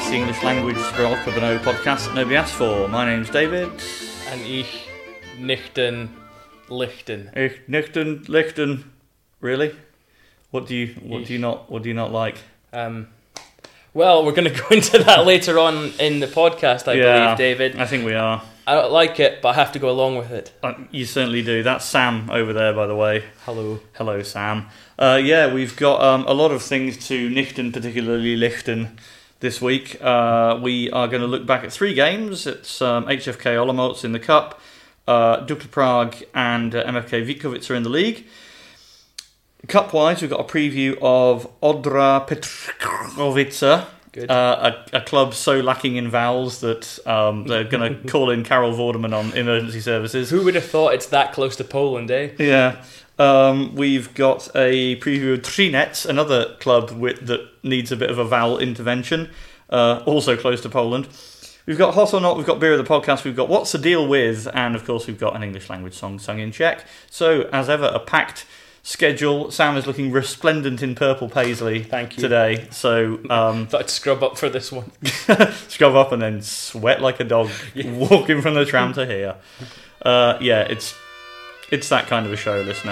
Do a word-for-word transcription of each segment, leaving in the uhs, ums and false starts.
the English language Sprout Brno podcast nobody asked for. My name's David. And ich nichten lichten. Ich nichten lichten. Really? What do you what Ich. do you not what do you not like? Um, well, we're going to go into that later on in the podcast, I Yeah, believe, David. I think we are. I don't like it, but I have to go along with it. Uh, you certainly do. That's Sam over there, by the way. Hello. Hello, Sam. Uh, yeah, we've got um, a lot of things to nichten, particularly lichten, this week. Uh, we are going to look back at three games. It's um, H F K Olomouc in the Cup, uh, Dukla Prague and uh, M F K Vítkovice in the league. Cup-wise, we've got a preview of Odra Petrovice, Good. uh, a, a club so lacking in vowels that um, they're going to call in Karol Vorderman on emergency services. Who would have thought it's that close to Poland, eh? Yeah. Um, we've got a preview of Třinec, another club with, that needs a bit of a vowel intervention, uh, also close to Poland. We've got Hot or Not, we've got Beer of the Podcast, we've got What's the Deal With, and of course we've got an English language song sung in Czech. So, as ever, a packed schedule. Sam is looking resplendent in purple paisley Thank you. today. So, um, Thought I'd scrub up for this one. scrub up and then sweat like a dog Yeah. walking from the tram to here. Uh, yeah, it's it's that kind of a show, listener.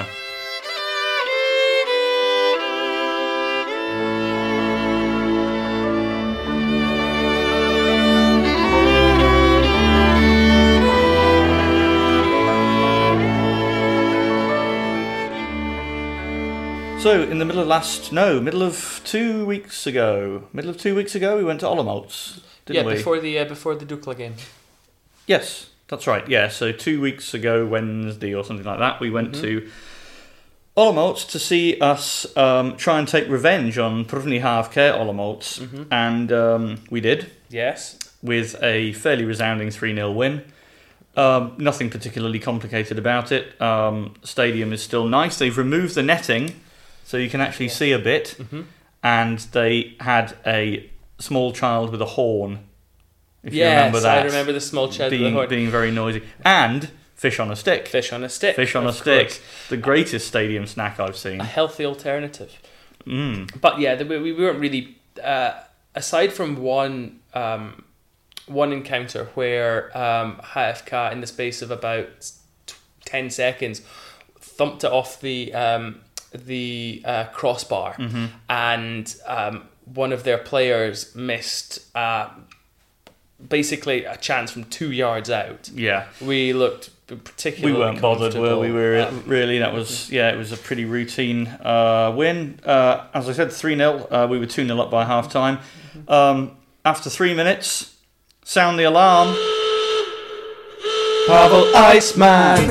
So, in the middle of last, no, middle of two weeks ago, middle of two weeks ago, we went to Olomouc, didn't yeah, we? before the uh, before the Dukla game. Yes, that's right. Yeah, so two weeks ago, Wednesday or something like that, we went Mhm. to Olomouc to see us um, try and take revenge on První H F K Olomouc, Mhm. and um, we did, Yes. with a fairly resounding three nil win. Um, nothing particularly complicated about it. Um, stadium is still nice. They've removed the netting, so you can actually Yeah. see a bit. Mm-hmm. And they had a small child with a horn. If you Yes, remember that, I remember the small child with being, the horn. being very noisy. And fish on a stick. Fish on a stick. Fish on a of stick. course. The greatest stadium snack I've seen. A healthy alternative. Mm. But yeah, the, we, we weren't really uh, aside from one um, one encounter where um, H F K in the space of about t- ten seconds thumped it off the um, the uh, crossbar, Mm-hmm. and um, one of their players missed uh, basically a chance from two yards out. Yeah. We looked We particularly weren't bothered, were we? We were Um, really. That was yeah. It was a pretty routine uh, win. Uh, as I said, three nil. Uh, we were two nil up by half time. Um, after three minutes, sound the alarm. Pavel Iceman.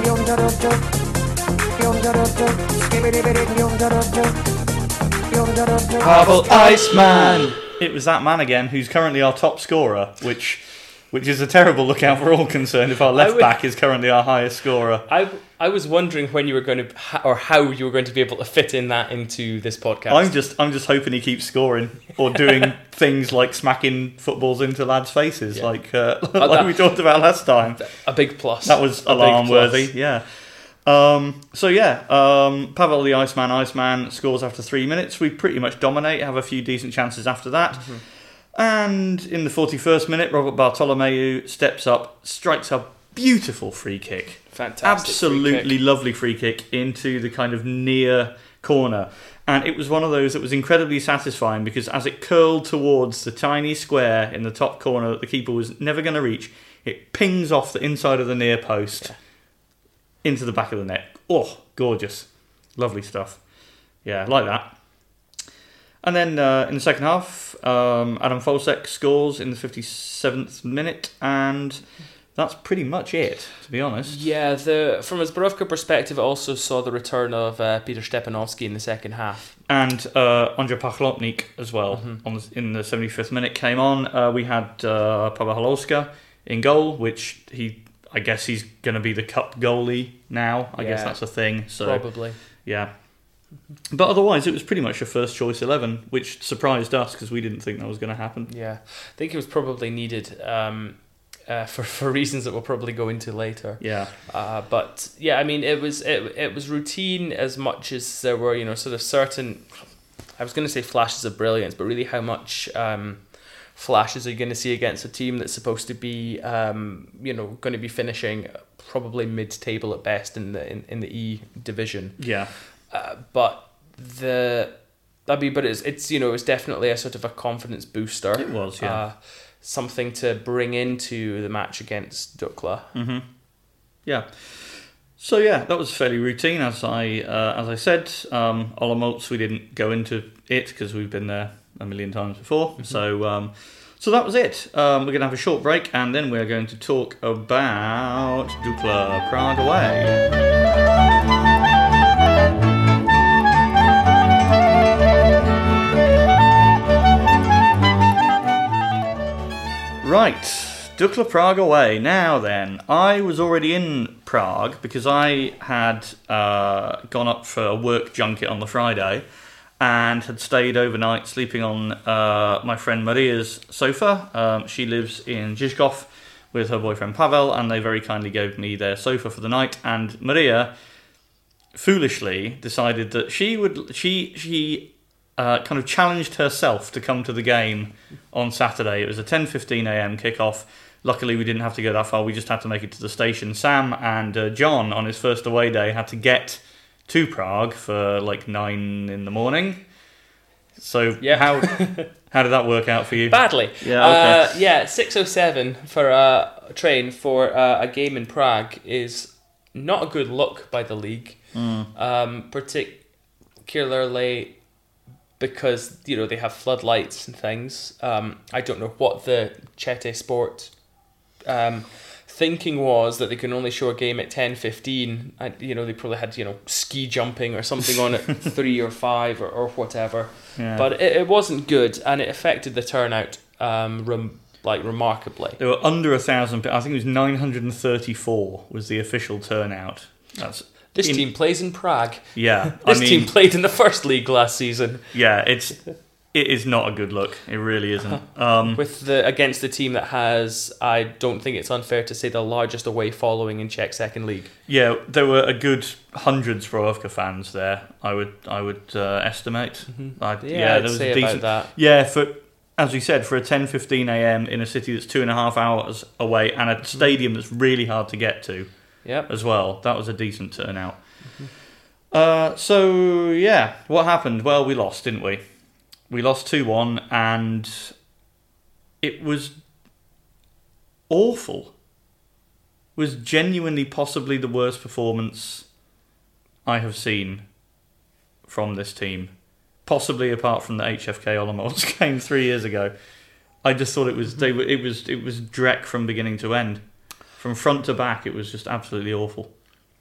Pavel Iceman. It was that man again, who's currently our top scorer, which which is a terrible lookout for all concerned. If our left would- back is currently our highest scorer. I I was wondering when you were going to ha- or how you were going to be able to fit in that into this podcast. I'm just I'm just hoping he keeps scoring or doing things like smacking footballs into lads' faces, Yeah. like uh, like that- we talked about last time. a big plus. That was A big alarm worthy, plus. yeah. Um, so yeah, um, Pavel the Iceman, Iceman scores after three minutes. We pretty much dominate, have a few decent chances after that. Mm-hmm. And in the forty-first minute, Robert Bartolomeu steps up, strikes a beautiful free kick. Fantastic. free Absolutely kick. lovely free kick into the kind of near corner. And it was one of those that was incredibly satisfying because as it curled towards the tiny square in the top corner that the keeper was never going to reach, it pings off the inside of the near post into the back of the net. Oh, gorgeous. Lovely stuff. Yeah, like that. And then uh, in the second half, um, Adam Folsek scores in the fifty-seventh minute, and that's pretty much it, to be honest. Yeah, the from a Zbrojovka perspective, it also saw the return of uh, Peter Stepanovsky in the second half. And uh, Ondřej Pachlotník as well, Mhm. on the, in the seventy-fifth minute came on. Uh, we had uh, Pavel Halowska in goal, which he, I guess he's going to be the cup goalie now. I guess Yeah. that's a thing. So Probably. yeah. But otherwise, it was pretty much a first choice eleven, which surprised us because we didn't think that was going to happen. Yeah, I think it was probably needed um, uh, for for reasons that we'll probably go into later. Yeah. Uh, but yeah, I mean, it was it it was routine as much as there were, you know, sort of certain. I was going to say flashes of brilliance, but really how much um, flashes are you going to see against a team that's supposed to be, um, you know, going to be finishing probably mid-table at best in the in, in the E division. Yeah. Uh, but the, I mean, but it's it's you know it's definitely a sort of a confidence booster. It was, yeah. Uh, something to bring into the match against Dukla. Mm-hmm. Yeah. So yeah, that was fairly routine, as I uh, as I said. Um, Olomouc, we didn't go into it because we've been there a million times before. Mm-hmm. So um, so that was it. Um, we're going to have a short break, and then we're going to talk about Dukla Prague away. Right, Dukla Prague away. Now then, I was already in Prague because I had uh, gone up for a work junket on the Friday and had stayed overnight sleeping on uh, my friend Maria's sofa. Um, she lives in Žižkov with her boyfriend Pavel, and they very kindly gave me their sofa for the night. And Maria foolishly decided that she would she she uh, kind of challenged herself to come to the game on Saturday. It was a ten fifteen a.m. kickoff. Luckily, we didn't have to go that far. We just had to make it to the station. Sam and uh, John, on his first away day, had to get to Prague for like nine in the morning. So yeah. how how did that work out for you? Badly. Yeah, okay. Uh, yeah, six oh seven for a train for uh, a game in Prague is not a good look by the league. Mm. Um, particularly because, you know, they have floodlights and things. Um, I don't know what the Chete Sport um, thinking was, that they can only show a game at ten fifteen. I, you know, they probably had, you know, ski jumping or something on at three or five or, or whatever. Yeah. But it, it wasn't good, and it affected the turnout um, rem- like remarkably. There were under a thousand. I think it was nine hundred and thirty-four was the official turnout. That's This in, team plays in Prague. Yeah, This I mean, team played in the first league last season. Yeah, it's it is not a good look. It really isn't. Um, With the against the team that has, I don't think it's unfair to say, the largest away following in Czech Second League. Yeah, there were a good hundred Zbrojovka fans there. I would I would uh, estimate. Mm-hmm. I, Yeah, yeah, I'd there was say a decent. about that. Yeah, for as we said, for a ten fifteen a.m. in a city that's two and a half hours away and a stadium that's really hard to get to. Yep. As well, that was a decent turnout. Mm-hmm. Uh, so yeah, what happened? Well, we lost, didn't we? We lost two one, and it was awful. It was genuinely possibly the worst performance I have seen from this team. Possibly apart from the H F K Olomouc game three years ago. I just thought it was they were, it was it was dreck from beginning to end. From front to back, it was just absolutely awful.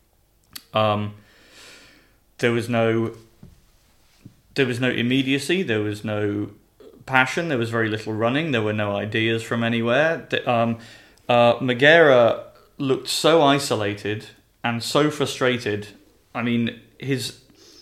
Um, there was no, there was no immediacy. There was no passion. There was very little running. There were no ideas from anywhere. The, um, uh, Magera looked so isolated and so frustrated. I mean, his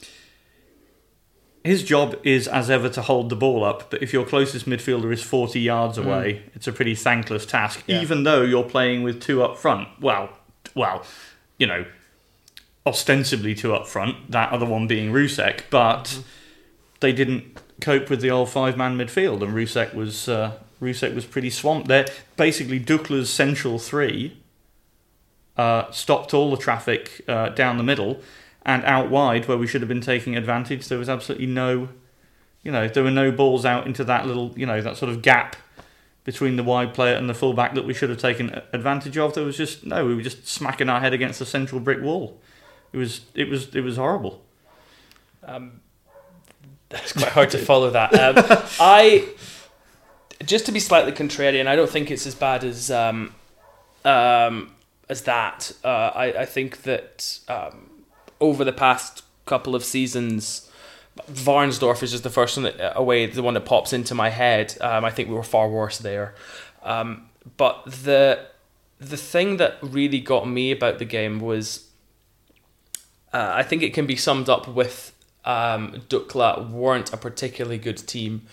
his job is, as ever, to hold the ball up. But if your closest midfielder is forty yards away, mm. it's a pretty thankless task. Yeah. Even though you're playing with two up front. Well, well, you know, ostensibly two up front. That other one being Rusek, but mm. they didn't cope with the old five-man midfield, and Rusek was uh, Rusek was pretty swamped there. Basically, Dukla's central three uh, stopped all the traffic uh, down the middle. And out wide, where we should have been taking advantage, there was absolutely no, you know, there were no balls out into that little, you know, that sort of gap between the wide player and the fullback that we should have taken advantage of. There was just no, we were just smacking our head against the central brick wall. It was, it was, it was horrible. Um, it's quite hard to follow that. Um, I, just to be slightly contrarian, I don't think it's as bad as um, um, as that. Uh, I, I think that. Um, Over the past couple of seasons, Varnsdorf is just the first one that, away, the one that pops into my head. Um, I think we were far worse there. Um, but the the thing that really got me about the game was, uh, I think it can be summed up with um, Dukla weren't a particularly good team,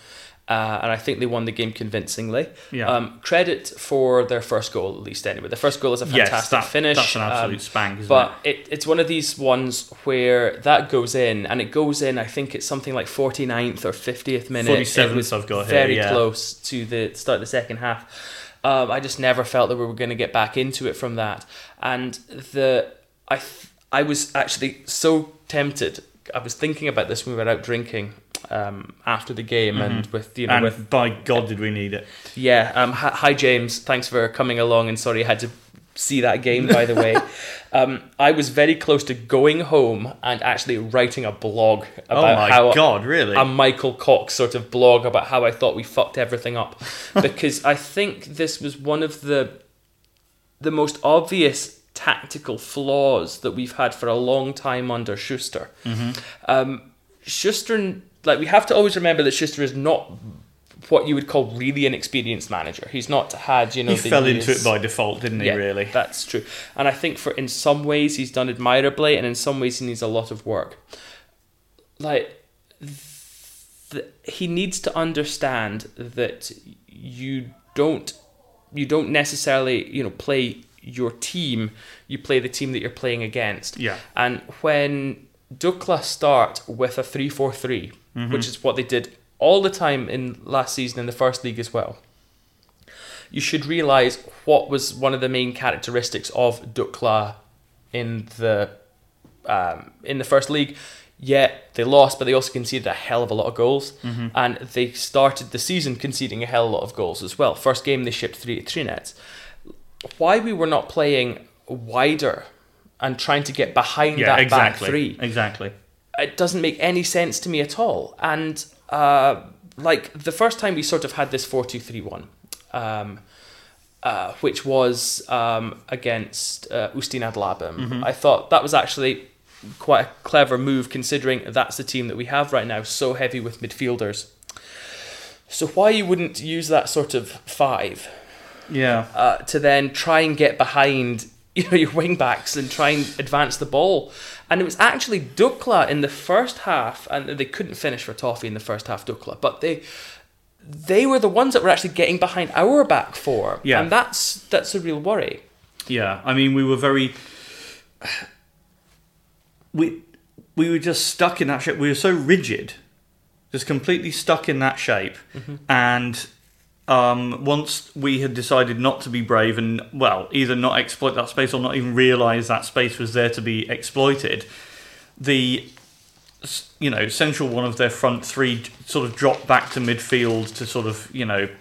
Uh, and I think they won the game convincingly. Yeah. Um, credit for their first goal, at least anyway. The first goal is a fantastic yes, that, finish. That's an absolute um, spank, isn't but it? it, it's one of these ones where that goes in, and it goes in, I think it's something like forty-ninth or fiftieth minute. forty-seventh It was I've got very here, yeah. close to the start of the second half. Um, I just never felt that we were going to get back into it from that. And the I th- I was actually so tempted. I was thinking about this when we were out drinking um, after the game, mm-hmm. and with you know, and with by God, did we need it? Yeah. Um, hi, hi, James. Thanks for coming along, and sorry I had to see that game, by the way. um, I was very close to going home and actually writing a blog about oh my how God, really? a Michael Cox sort of blog about how I thought we fucked everything up, because I think this was one of the the most obvious tactical flaws that we've had for a long time under Schuster. Mm-hmm. Um, Schuster, like we have to always remember that Schuster is not what you would call really an experienced manager. He's not had, you know, he the fell years. into it by default, didn't he? Yeah, really, that's true. And I think for in some ways he's done admirably, and in some ways he needs a lot of work. Like th- he needs to understand that you don't you don't necessarily, you know, play your team. You play the team that you're playing against. Yeah. And when Dukla start with a three four three, mm-hmm. which is what they did all the time in last season in the first league as well, you should realise what was one of the main characteristics of Dukla in the um, in the first league. Yeah, they lost, but they also conceded a hell of a lot of goals, mm-hmm. and they started the season conceding a hell of a lot of goals as well. First game they shipped three three nets. Why we were not playing wider and trying to get behind yeah, that exactly. back three, exactly, it doesn't make any sense to me at all. And uh, like the first time we sort of had this four two three one, um, uh, which was um, against uh, Ustin Adlabem, mm-hmm. I thought that was actually quite a clever move, considering that's the team that we have right now, so heavy with midfielders. So why you wouldn't use that sort of five, yeah, uh, to then try and get behind, you know, your wing backs and try and advance the ball? And it was actually Dukla in the first half, and they couldn't finish for Toffee in the first half, Dukla, but they they were the ones that were actually getting behind our back four, yeah, and that's that's a real worry. Yeah, I mean, we were very. We we were just stuck in that shape. We were so rigid, just completely stuck in that shape. Mm-hmm. And um, once we had decided not to be brave and, well, either not exploit that space or not even realise that space was there to be exploited, the, you know, central one of their front three sort of dropped back to midfield to sort of, you know,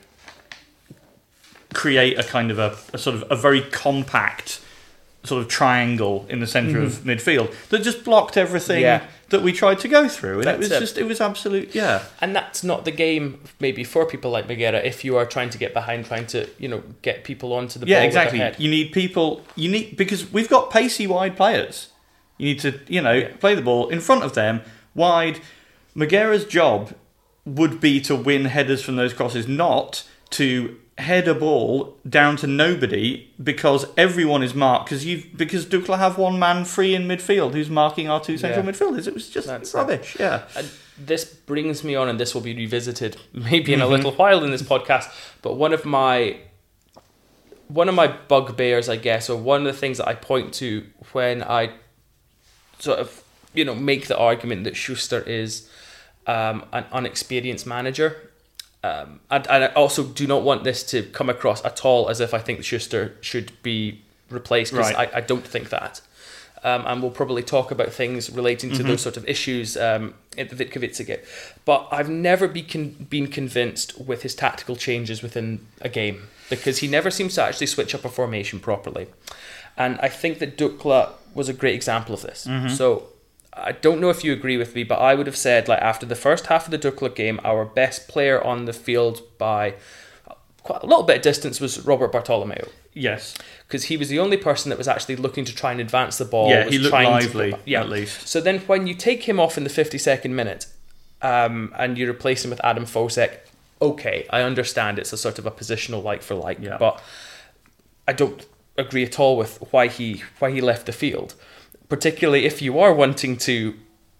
create a kind of a, a sort of a very compact sort of triangle in the centre mm-hmm. of midfield that just blocked everything yeah. that we tried to go through, and That's it was it. just it was absolute yeah. And that's not the game maybe for people like Megera if you are trying to get behind, trying to, you know, get people onto the yeah ball exactly. with their head. You need people. You need because we've got pacey wide players. You need to you know yeah. play the ball in front of them wide. Megera's job would be to win headers from those crosses, not to head a ball down to nobody because everyone is marked because you because Dukla have one man free in midfield who's marking our two central yeah. midfielders. It was just That's rubbish. It. Yeah. And this brings me on, and this will be revisited maybe in a little while in this podcast. But one of my one of my bugbears, I guess, or one of the things that I point to when I sort of you know make the argument that Schuster is um, an unexperienced manager. Um, and, and I also do not want this to come across at all as if I think Schuster should be replaced, because right. I, I don't think that. Um, and we'll probably talk about things relating to mm-hmm. those sort of issues um, in the Vitkavicza. But I've never be con- been convinced with his tactical changes within a game, because he never seems to actually switch up a formation properly. And I think that Dukla was a great example of this. Mm-hmm. So I don't know if you agree with me, but I would have said, like, after the first half of the Dukla game, our best player on the field by quite a little bit of distance was Robert Bartolomeo. Yes. Because he was the only person that was actually looking to try and advance the ball. Yeah, was he looked trying lively, to, yeah. at least. So then when you take him off in the fifty-second minute um, and you replace him with Adam Fosek, okay, I understand it's a sort of a positional like for like, yeah. but I don't agree at all with why he why he left the field. Particularly if you are wanting to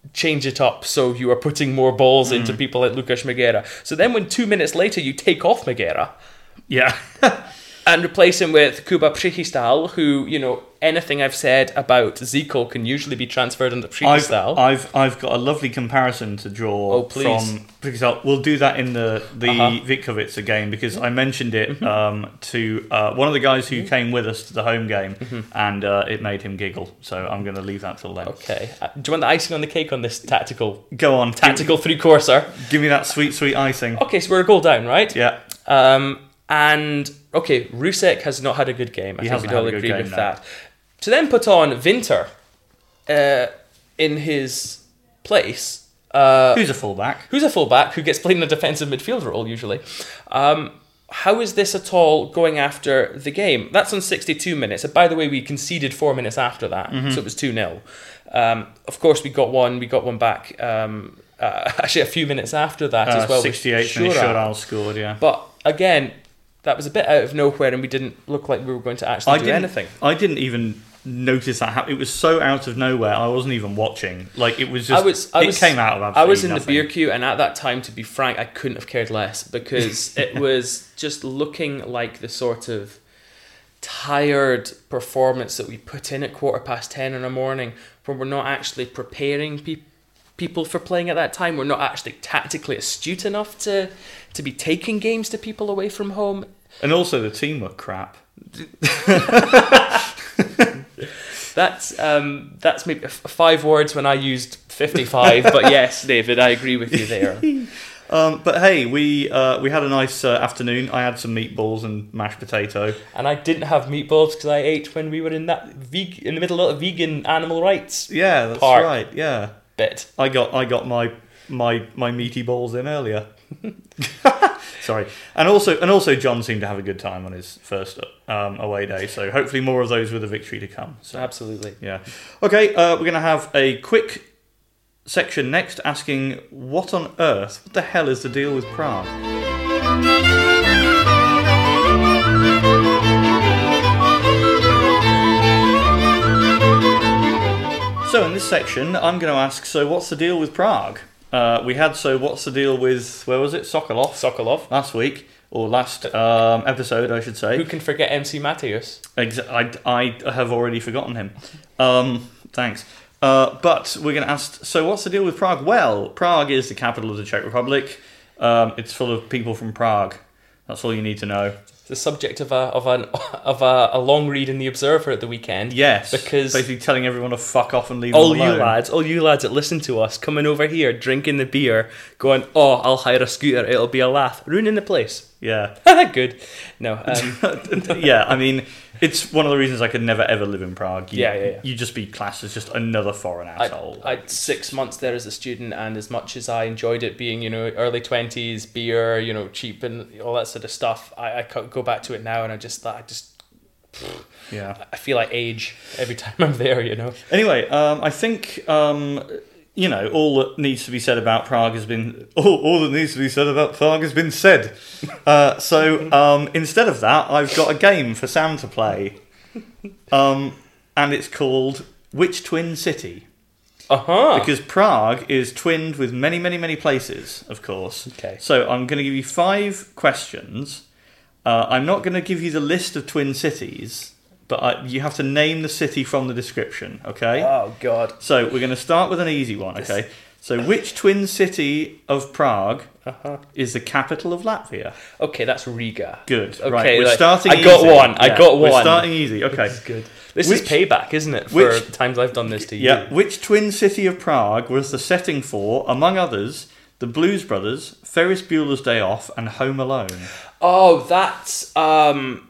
change it up so you are putting more balls mm. into people like Lucas Moguera. So then when two minutes later you take off Moguera, yeah, and replace him with Kuba Przyjistal, who, you know, anything I've said about Zico can usually be transferred into Przyjistal. I've, I've I've got a lovely comparison to draw oh, please. from Przyjistal. We'll do that in the the uh-huh. Vitkovica game, because I mentioned it mm-hmm. um, to uh, one of the guys who mm-hmm. came with us to the home game, mm-hmm. and uh, it made him giggle. So I'm going to leave that till then. Okay. Uh, do you want the icing on the cake on this tactical? Go on, tactical three courser. Give me that sweet sweet icing. Okay, so we're a goal down, right? Yeah. Um. And, okay, Rusek has not had a good game. I he think we'd all agree game, with no. that. To then put on Winter uh, in his place. Uh, who's a fullback? Who's a fullback, who gets played in a defensive midfield role, usually. Um, how is this at all going after the game? That's on sixty-two minutes. And by the way, we conceded four minutes after that, mm-hmm. so it was two nil. Um, of course, we got one. We got one back um, uh, actually a few minutes after that uh, as well. sixty-eight minutes, Shoral scored, yeah. But, again... that was a bit out of nowhere, and we didn't look like we were going to actually I do didn't, anything. I didn't even notice that happen. It was so out of nowhere. I wasn't even watching. Like it was just. I was, I it was, came out of absolutely I was in nothing. the beer queue, and at that time, to be frank, I couldn't have cared less, because it was just looking like the sort of tired performance that we put in at quarter past ten in the morning, where we're not actually preparing people. people for playing at that time. We're not actually tactically astute enough to to be taking games to people away from home. And also the team were crap. that's um, that's maybe five words when I used fifty-five, but yes, David, I agree with you there. Um, but hey, we uh, we had a nice uh, afternoon. I had some meatballs and mashed potato. And I didn't have meatballs because I ate when we were in that veg- in the middle of a vegan animal rights Yeah, that's park. right, yeah. Bit. I got I got my my my meaty balls in earlier. Sorry, and also and also John seemed to have a good time on his first um, away day. So hopefully more of those with a victory to come. So, absolutely, yeah. Okay, uh, we're gonna have a quick section next, asking what on earth, what the hell is the deal with Prague? So in this section, I'm going to ask, so what's the deal with Prague? Uh, we had, so what's the deal with, where was it? Sokolov. Sokolov. Last week, or last um, episode, I should say. Who can forget M C Mateus? Exa- I, I have already forgotten him. Um, thanks. Uh, but we're going to ask, so what's the deal with Prague? Well, Prague is the capital of the Czech Republic. Um, it's full of people from Prague. That's all you need to know. The subject of a of an of a, a long read in the Observer at the weekend. Yes, because basically telling everyone to fuck off and leave all them alone. you lads, all you lads that listen to us, coming over here, drinking the beer, going, "Oh, I'll hire a scooter. It'll be a laugh," ruining the place. Yeah, good. No, um. yeah. I mean, it's one of the reasons I could never ever live in Prague. You, yeah, yeah, yeah. You just be classed as just another foreign asshole. I, I had six months there as a student, and as much as I enjoyed it being, you know, early twenties, beer, you know, cheap and all that sort of stuff, I, I go back to it now, and I just, I just, yeah, I feel like age every time I'm there, you know. Anyway, um, I think. Um, You know, all that needs to be said about Prague has been all, all that needs to be said about Prague has been said. Uh, so um, instead of that, I've got a game for Sam to play, um, and it's called Which Twin City? Uh huh. Because Prague is twinned with many, many, many places, of course. Okay. So I'm going to give you five questions. Uh, I'm not going to give you the list of twin cities. But I, you have to name the city from the description, okay? Oh, God. So we're going to start with an easy one, okay? So which twin city of Prague uh-huh. is the capital of Latvia? Okay, that's Riga. Good. Okay, right, we're like, starting I easy. got one. I yeah, got one. We're starting easy, okay. This is good. This which, is payback, isn't it, for which, times I've done this to you? Yeah. Which twin city of Prague was the setting for, among others, The Blues Brothers, Ferris Bueller's Day Off, and Home Alone? Oh, that's... um.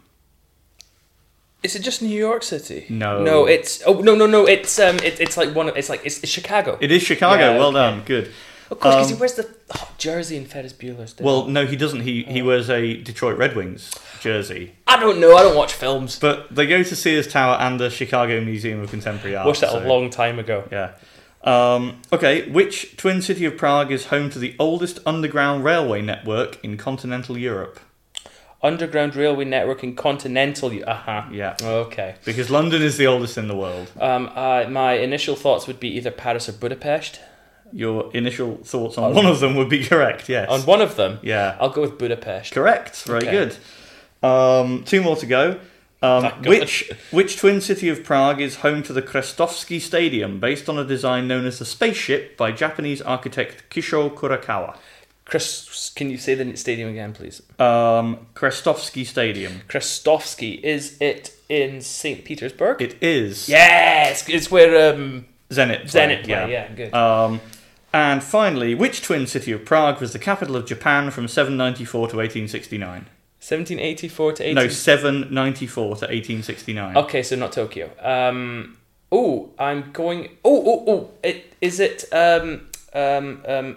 Is it just New York City? No, no. It's oh no, no, no. It's um, it, it's like one. Of, it's like it's, it's Chicago. It is Chicago. Yeah, well okay. done. Good. Of course, because um, he wears the oh, jersey in Ferris Bueller's Day. Well, no, he doesn't. He he wears a Detroit Red Wings jersey. I don't know. I don't watch films. But they go to Sears Tower and the Chicago Museum of Contemporary Art. Watched that so, a long time ago. Yeah. Um, okay. Which twin city of Prague is home to the oldest underground railway network in continental Europe? Underground railway network in continental. Uh huh. Yeah. Okay. Because London is the oldest in the world. Um. Uh, my initial thoughts would be either Paris or Budapest. your initial thoughts on one of them would be correct, yes. On one of them? Yeah. I'll go with Budapest. Correct. Very Okay. good. Um, two more to go. Um, Thank God. which which twin city of Prague is home to the Krestovsky Stadium, based on a design known as the Spaceship by Japanese architect Kisho Kurakawa? Chris, can you say the stadium again, please? Um, Krestovsky Stadium. Krestovsky. Is it in Saint Petersburg? It is. Yes! It's where um, Zenit. Zenit play, play. Yeah, good. Um, and finally, which twin city of Prague was the capital of Japan from seven ninety-four to eighteen sixty-nine? seventeen eighty-four to eighteen... No, seven ninety-four to eighteen sixty-nine. Okay, so not Tokyo. Um, oh, I'm going... Oh, oh, oh. It, is it... Um, um, um,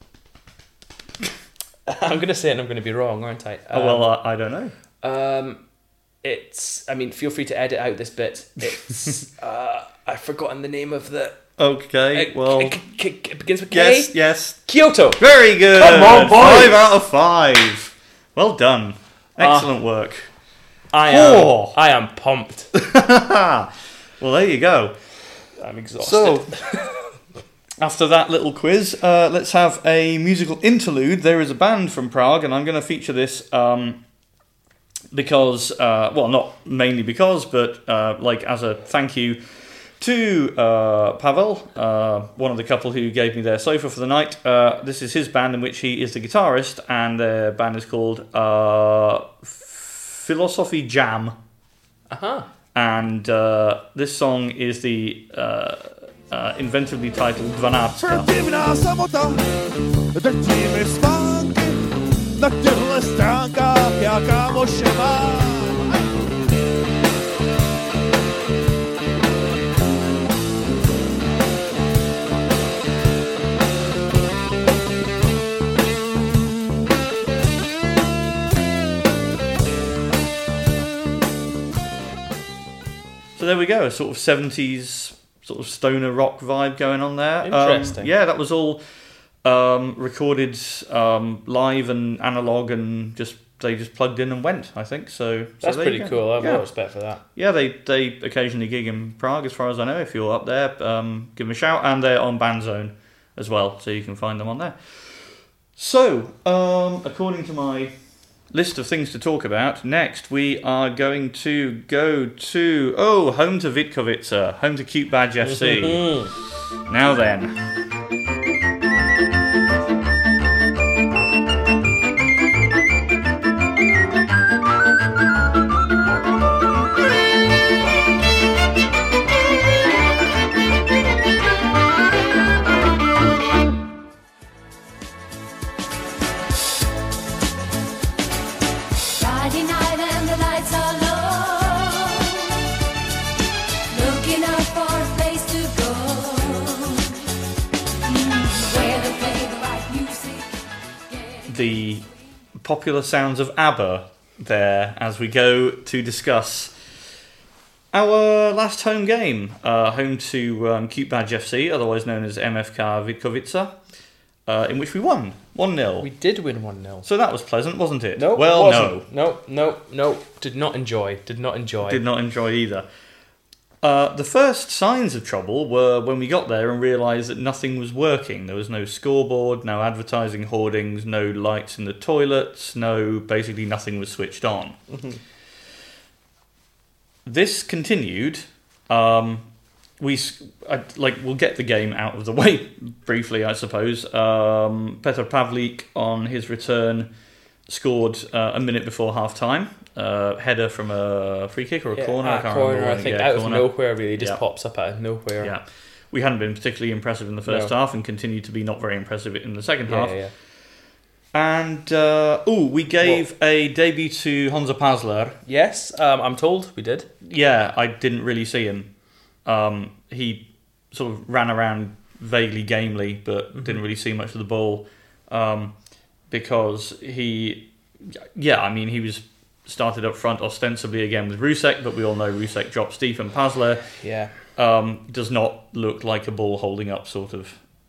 I'm going to say it and I'm going to be wrong, aren't I? Um, oh, well, I, I don't know. Um, it's... I mean, feel free to edit out this bit. It's... uh, I've forgotten the name of the... Okay, uh, well... K- K- K- it begins with K? Yes, yes. Kyoto! Very good. Come on, boys. Five out of five. Well done. Excellent Uh, work. I am... Oh. I am pumped. Well, there you go. I'm exhausted. So, after that little quiz, uh, let's have a musical interlude. There is a band from Prague, and I'm going to feature this um, because, uh, well, not mainly because, but uh, like as a thank you to uh, Pavel, uh, one of the couple who gave me their sofa for the night. Uh, this is his band in which he is the guitarist, and their band is called uh, Philosophy Jam. Uh-huh. And uh, this song is the uh, uh, inventively titled Dvanátska. Divná samota, drtí mi spánky, na těchhle stránkách já kámoše mám. So there we go, a sort of seventies sort of stoner rock vibe going on there. Interesting. Um, yeah, that was all um, recorded um, live and analog, and just they just plugged in and went, I think. So, so That's there you pretty go. cool. I have a yeah. lot of respect for that. Yeah, they, they occasionally gig in Prague, as far as I know. If you're up there, um, give them a shout. And they're on Bandzone as well, so you can find them on there. So, um, according to my list of things to talk about, next we are going to go to, oh, home to Vitkovica, home to Cute Badge F C. Now then. Friday night and the lights are low, looking up for a place to go, mm, where they play the right music. Yeah. The popular sounds of ABBA there as we go to discuss our last home game, uh, home to um, Cute Badge F C, otherwise known as M F K Vitkovica, uh, in which we won one nil. We did win one nil. So that was pleasant, wasn't it? No, well, it wasn't. no, no, no. Did not enjoy. Did not enjoy. no. Did not enjoy either. Uh, the first signs of trouble were when we got there and realised that nothing was working. There was no scoreboard, no advertising hoardings, no lights in the toilets, no, basically nothing was switched on. Mm-hmm. This continued. Um, we s- I, like we'll get the game out of the way briefly, I suppose. Um, Petr Pavlik on his return scored uh, a minute before half time. Uh, header from a free kick or a Yeah, corner. I at can't corner, remember. I when. think yeah, out corner. of nowhere, really, just Yeah. pops up out of nowhere. Yeah, we hadn't been particularly impressive in the first No. half, and continued to be not very impressive in the second yeah, half. yeah. And uh, oh, we gave a debut to Honza Pazler. Yes, um, I'm told we did. Yeah, I didn't really see him. Um, he sort of ran around vaguely gamely, but Mm-hmm. didn't really see much of the ball um, because he, yeah, I mean, he was started up front ostensibly again with Rusek, but we all know Rusek drops deep, and Pazler Yeah. um, does not look like a ball holding up sort of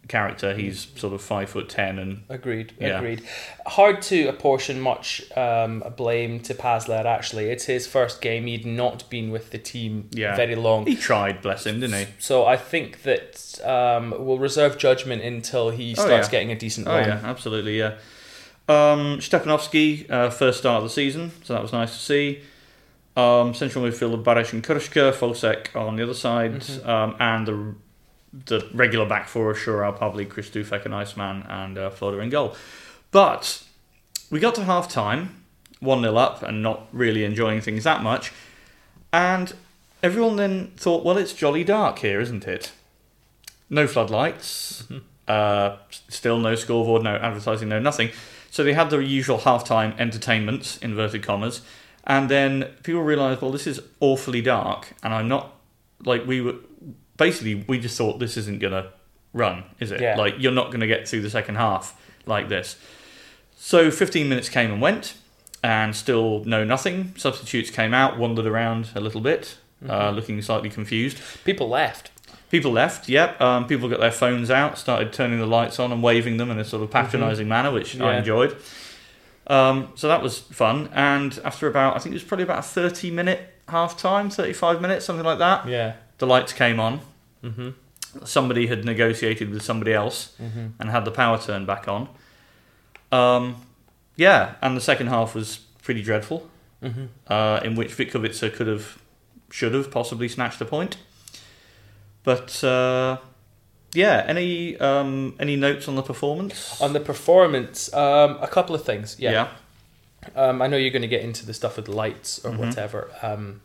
character. He's sort of five foot ten and Agreed. Yeah. Agreed. Hard to apportion much um, blame to Pazler. Actually, it's his first game. He'd not been with the team Yeah. very long, he tried, bless him, didn't he? so I think that um, we'll reserve judgment until he Oh, starts yeah. getting a decent Oh run. yeah, absolutely, yeah. Um, Stepanovsky, uh, first start of the season, so that was nice to see. Um, central midfielder Baresh and Kurshka, Fosek on the other side, Mm-hmm. um, and the the regular back four, Shura, Pavlik, Chris Dufek and Iceman, and uh, Flodder in goal. But we got to half time, one nil up, and not really enjoying things that much. And everyone then thought, well, it's jolly dark here, isn't it? No floodlights, Mm-hmm. uh, still no scoreboard, no advertising, no nothing. So they had the usual halftime entertainment, inverted commas, and then people realised, well, this is awfully dark, and I'm not, like, we were, basically, we just thought this isn't going to run, is it? Yeah. Like, you're not going to get through the second half like this. So fifteen minutes came and went, and still no nothing. Substitutes came out, wandered around a little bit, uh, looking slightly confused. People left. People left, yep. Um, people got their phones out, started turning the lights on and waving them in a sort of patronising manner, which I Yeah. enjoyed. Um, so that was fun. And after about, I think it was probably about a thirty minute half time, thirty-five minutes, something like that, Yeah. the lights came on. Mm-hmm. Somebody had negotiated with somebody else and had the power turned back on. Um, yeah, and the second half was pretty dreadful, Mm-hmm. uh, in which Vitkovica could have, should have possibly snatched a point. But uh, yeah, any um, any notes on the performance? On the performance, um, a couple of things. Yeah. yeah. Um, I know you're going to get into the stuff with the lights or Mhm. whatever. Um,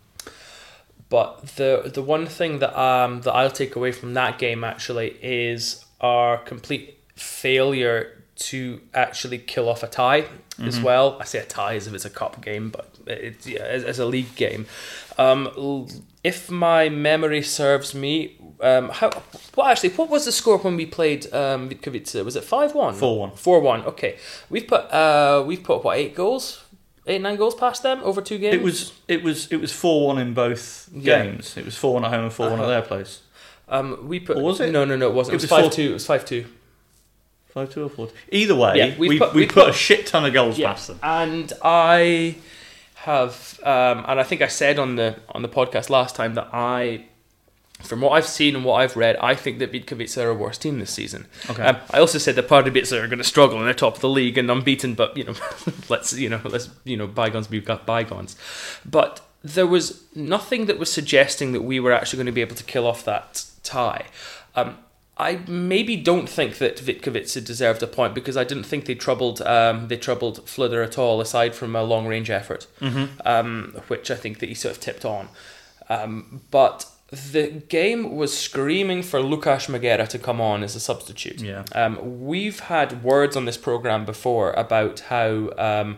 but the the one thing that um that I'll take away from that game actually is our complete failure to actually kill off a tie as well. I say a tie as if it's a cup game, but it's yeah, as, as a league game. Um, l- if my memory serves me, um, how well actually what was the score when we played um Vitkovica? Was it five one? four one. Four one. Okay, we've put uh we've put what eight goals, eight nine goals past them over two games. It was it was it was four one in both Yeah. games. It was four one at home and four one Uh-huh. at their place. um we put Or was it? no no no it wasn't. It It, was was four- five two. It was five two. Five two or four. Either way, Yeah, we've we put- we we've put, put- a shit ton of goals Yeah, past them. and I have, um, and I think I said on the on the podcast last time that I, from what I've seen and what I've read, I think that Vitkovica are a worse team this season. Okay. Um, I also said that Pardubice are going to struggle and they're top of the league and unbeaten, but you know, let's you know let's you know bygones be bygones. But there was nothing that was suggesting that we were actually going to be able to kill off that tie. Um, I maybe don't think that Vitkovica deserved a point because I didn't think they troubled um, they troubled Fludder at all, aside from a long range effort, um, which I think that he sort of tipped on. Um, but the game was screaming for Lukasz Magera to come on as a substitute. Yeah. Um, we've had words on this program before about how um,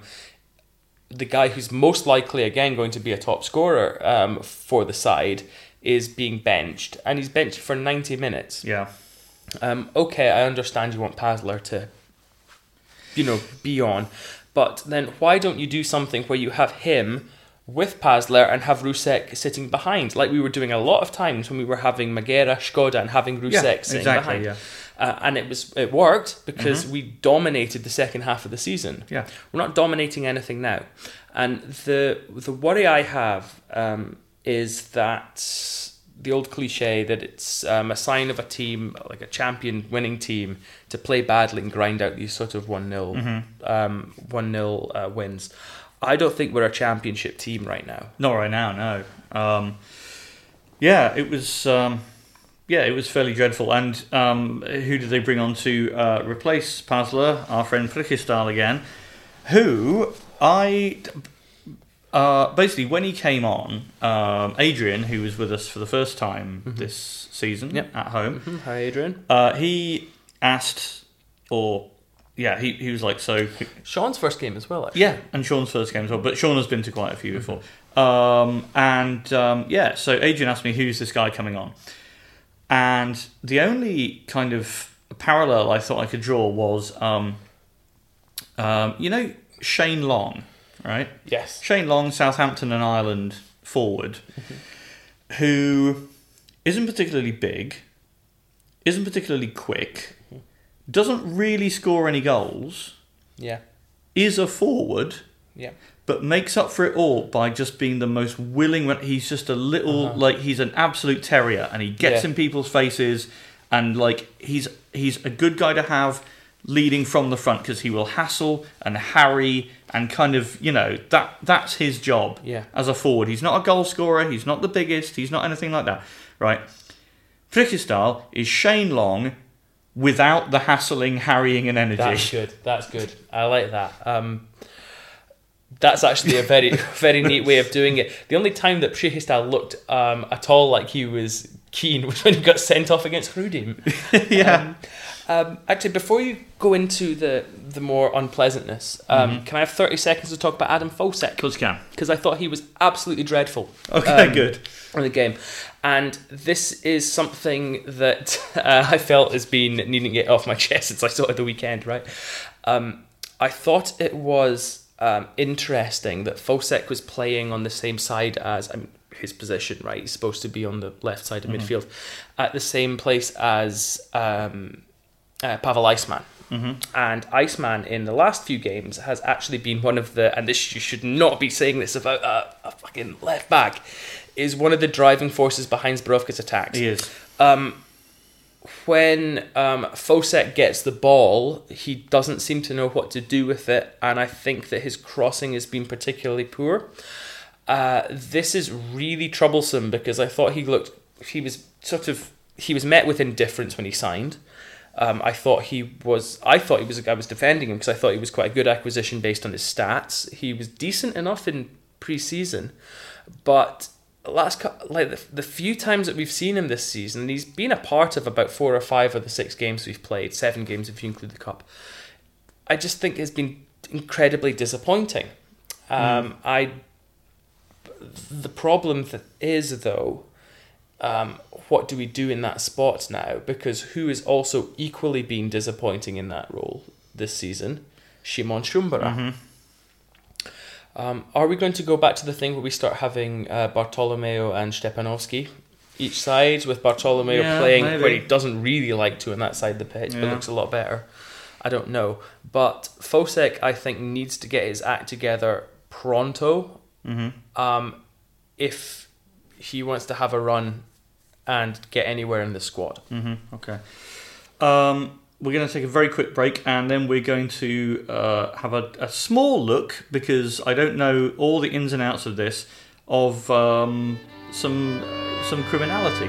the guy who's most likely again going to be a top scorer um, for the side is being benched, and he's benched for ninety minutes. Yeah. Um, okay, I understand you want Pazler to, you know, be on, but then why don't you do something where you have him with Pazler and have Rusek sitting behind, like we were doing a lot of times when we were having Magera, Skoda, and having Rusek Yeah, sitting exactly, behind. yeah. Uh, and it was it worked because we dominated the second half of the season. Yeah. We're not dominating anything now, and the the worry I have um, is that the old cliche that it's um, a sign of a team, like a champion winning team, to play badly and grind out these sort of one nil um, one nil uh, wins. I don't think we're a championship team right now. Not right now, no. Um, yeah, it was. Um, yeah, it was fairly dreadful. And um, who did they bring on to uh, replace Pazler? Our friend Frikistal again, who I uh, basically when he came on, um, Adrian, who was with us for the first time this season Yep. at home, Hi, Adrian. uh, he asked, or yeah, he he was like, so. Sean's first game as well, actually. Yeah, and Sean's first game as well, but Sean has been to quite a few before. Um, and um, yeah, so Adrian asked me, who's this guy coming on? And the only kind of parallel I thought I could draw was, um, um, you know, Shane Long, right? Yes. Shane Long, Southampton and Ireland forward, who isn't particularly big, isn't particularly quick, doesn't really score any goals, Yeah. is a forward, Yeah. but makes up for it all by just being the most willing. He's just a little, Uh-huh. like, he's an absolute terrier, and he gets Yeah. in people's faces, and, like, he's he's a good guy to have leading from the front, because he will hassle and harry and kind of, you know, that that's his job Yeah. as a forward. He's not a goal scorer, he's not the biggest, he's not anything like that, right? Frickestyle is Shane Long without the hassling, harrying and energy. That's good. That's good. I like that. Um, that's actually a very, very neat way of doing it. The only time that Frickestyle looked um, at all like he was keen was when he got sent off against Hrudim. Yeah. Um, um, actually, before you go into the the more unpleasantness, um, Mm-hmm. can I have thirty seconds to talk about Adam Fosek? Of course you can. Because I thought he was absolutely dreadful. Okay, um, good. in the game. And this is something that uh, I felt has been needing to get off my chest since I saw it at the weekend, right? Um, I thought it was um, interesting that Fosek was playing on the same side as I mean, his position, right? He's supposed to be on the left side of Mhm. midfield, at the same place as um, uh, Pavel Iceman. Mm-hmm. And Iceman in the last few games has actually been one of the, and this you should not be saying this about a, a fucking left back, is one of the driving forces behind Zbrojka's attacks. He is. Um, when um, Fosek gets the ball, he doesn't seem to know what to do with it, and I think that his crossing has been particularly poor. Uh, this is really troublesome because I thought he looked, he was sort of, he was met with indifference when he signed. Um, I thought he was, I thought he was, I was defending him because I thought he was quite a good acquisition based on his stats. He was decent enough in pre-season, but last cou- like the, the few times that we've seen him this season, and he's been a part of about four or five of the six games we've played, seven games if you include the cup. I just think it's been incredibly disappointing. Um, I. The problem that is though, um, what do we do in that spot now? Because who is also equally been disappointing in that role this season? Szymon Szumbara. Mm-hmm. Um, are we going to go back to the thing where we start having uh, Bartolomeo and Stepanovski each side, with Bartolomeo Yeah, playing maybe. where he doesn't really like to on that side of the pitch, but Yeah. looks a lot better? I don't know. But Fosek, I think, needs to get his act together pronto Mm-hmm. um, if he wants to have a run and get anywhere in the squad. Mm-hmm. Okay. Um, we're going to take a very quick break, and then we're going to uh, have a, a small look, because I don't know all the ins and outs of this, of um, some some criminality.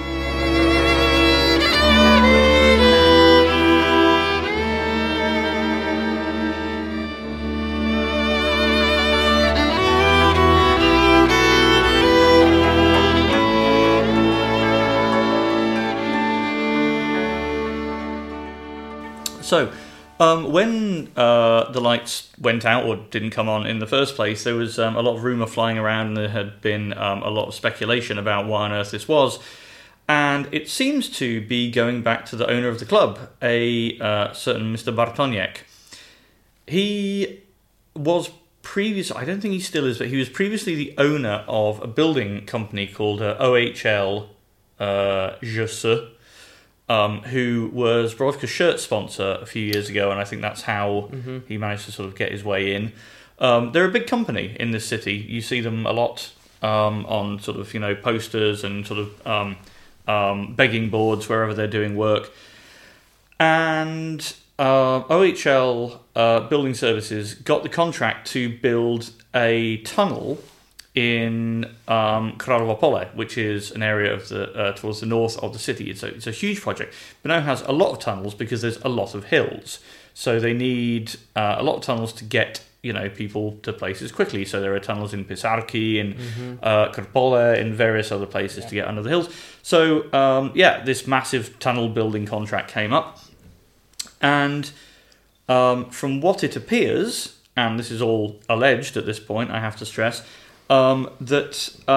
So, um, when uh, the lights went out or didn't come on in the first place, there was um, a lot of rumour flying around, and there had been um, a lot of speculation about why on earth this was. And it seems to be going back to the owner of the club, a uh, certain Mister Bartoniek. He was previous, I don't think he still is, but he was previously the owner of a building company called uh, O H L uh, Je sais, Um, who was Zbrojka's shirt sponsor a few years ago, and I think that's how Mm-hmm. he managed to sort of get his way in. Um, they're a big company in this city. You see them a lot um, on sort of, you know, posters and sort of um, um, begging boards wherever they're doing work. And uh, O H L uh, Building Services got the contract to build a tunnel in um, Krakowa Pole, which is an area of the uh, towards the north of the city. It's a, it's a huge project. Brno has a lot of tunnels because there's a lot of hills. So they need uh, a lot of tunnels to get, you know, people to places quickly. So there are tunnels in Pisarki and Mm-hmm. uh, Krpole and various other places Yeah. to get under the hills. So um, yeah, this massive tunnel building contract came up. And um, from what it appears, and this is all alleged at this point, I have to stress, Um, that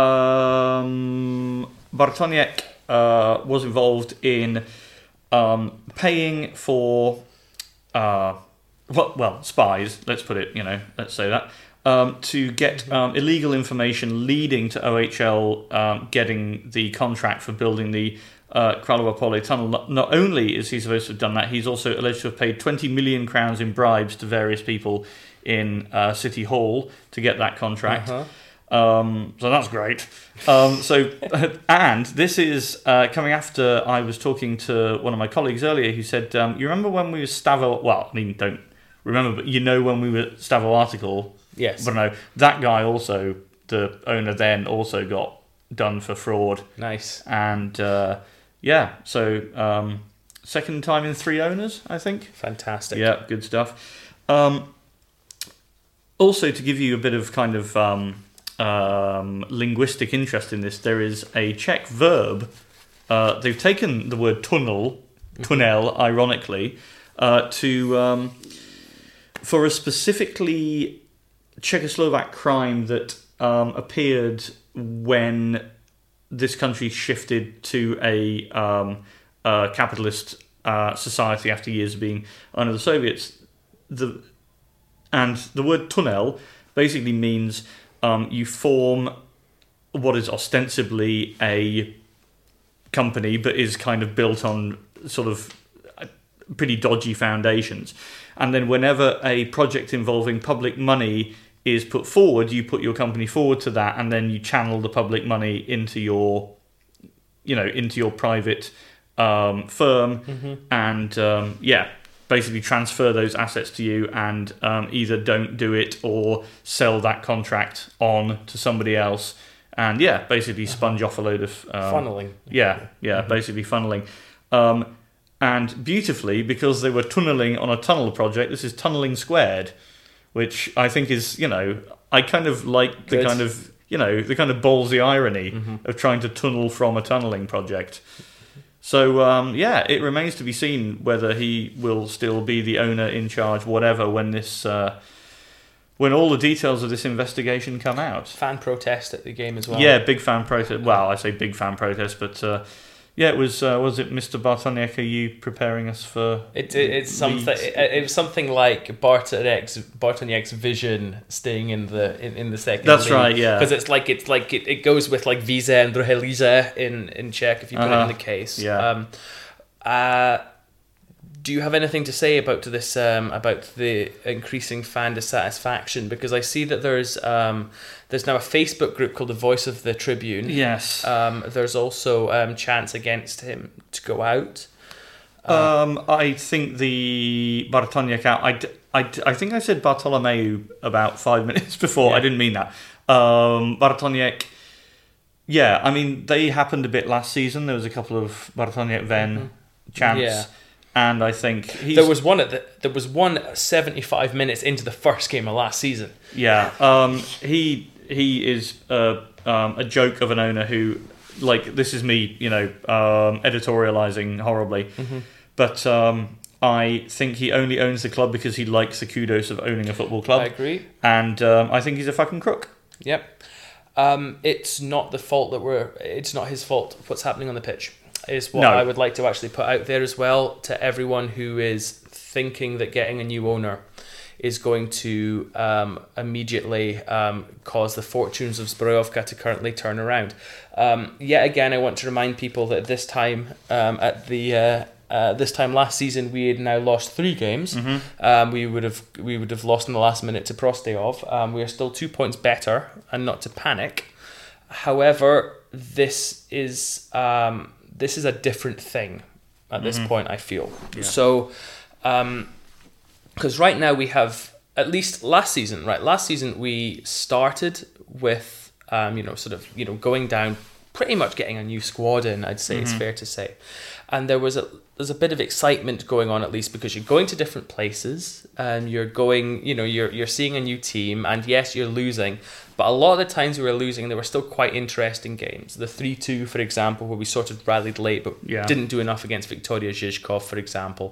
um, Bartoniek uh, was involved in um, paying for, uh, well, well, spies, let's put it, you know, let's say that, um, to get um, illegal information leading to O H L um, getting the contract for building the uh, Kralua Pole tunnel. Not, not only is he supposed to have done that, he's also alleged to have paid twenty million crowns in bribes to various people in uh, City Hall to get that contract. Uh-huh. Um, so that's great. Um, so, and this is uh, coming after I was talking to one of my colleagues earlier who said, um, you remember when we were Stavo, well, I mean, don't remember, but you know when we were Stavo Article, Yes. but no, that guy also, the owner then also got done for fraud. Nice. And uh, yeah, so um, second time in three owners, I think. Fantastic. Yeah, good stuff. Um, also, to give you a bit of kind of um, um, linguistic interest in this, there is a Czech verb. Uh, they've taken the word tunnel, tunnel, ironically, uh, to um, for a specifically Czechoslovak crime that um, appeared when this country shifted to a um, uh, capitalist uh, society after years of being under the Soviets. The and the word tunnel basically means um, you form what is ostensibly a company, but is kind of built on sort of pretty dodgy foundations. And then whenever a project involving public money is put forward, you put your company forward to that, and then you channel the public money into your, you know, into your private um, firm, mm-hmm. and um, yeah, basically transfer those assets to you, and um, either don't do it or sell that contract on to somebody else, and yeah, basically sponge uh-huh. off a load of um, funneling. Yeah, yeah, mm-hmm. basically funneling. Um, and beautifully, because they were tunneling on a tunnel project, this is tunneling squared, which I think is, you know, I kind of like the Good. kind of, you know, the kind of ballsy irony mm-hmm. of trying to tunnel from a tunneling project. So, um, yeah, it remains to be seen whether he will still be the owner in charge, whatever, when this, uh, when all the details of this investigation come out. Fan protest at the game as well. Yeah, big fan protest. Well, I say big fan protest, but uh, yeah, it was. Uh, was it Mister Bartoniek? Are you preparing us for? It, it it's something. It, it was something like Bartoniek's Bartoniek's vision staying in the in, in the second. That's league. right. Yeah, because it's like it's like it, it goes with like Vise and Drhelize in in Czech if you put uh-huh. it in the case. Yeah. Um, uh, do you have anything to say about this um, about the increasing fan dissatisfaction? Because I see that there's um, there's now a Facebook group called the Voice of the Tribune. Yes. Um, there's also um, chants against him to go out. Um, um, I think the Bartoniek out. I, I, I think I said Bartolomeu about five minutes before. Yeah. I didn't mean that. Um, Bartoniek. Yeah, I mean they happened a bit last season. There was a couple of Bartoniek Ven mm-hmm. chants. Yeah. And I think he's... there was one at the, there was one seventy-five minutes into the first game of last season. Yeah, um, he he is uh, um, a joke of an owner who, like, this is me, you know, um, editorializing horribly, mm-hmm. but um, I think he only owns the club because he likes the kudos of owning a football club. I agree, and um, I think he's a fucking crook. Yep, um, it's not the fault that we're. It's not his fault. What's happening on the pitch is what No. I would like to actually put out there as well to everyone who is thinking that getting a new owner is going to um, immediately um, cause the fortunes of Zbrojovka to currently turn around. Um, yet again, I want to remind people that this time um, at the uh, uh, this time last season we had now lost three games. Mm-hmm. Um, we would have we would have lost in the last minute to Prostejov. Um, we are still two points better, and not to panic. However, this is. Um, This is a different thing at this mm-hmm. point, I feel. Yeah. So, because um, right now we have, at least last season, right? Last season we started with, um, you know, sort of, you know, going down, pretty much getting a new squad in, I'd say, mm-hmm. it's fair to say. And there was a there's a bit of excitement going on, at least, because you're going to different places and you're going, you know, you're you're seeing a new team, and yes, you're losing. But a lot of the times we were losing, they were still quite interesting games. The three two, for example, where we sort of rallied late, but yeah. didn't do enough against Victoria Zizkov, for example.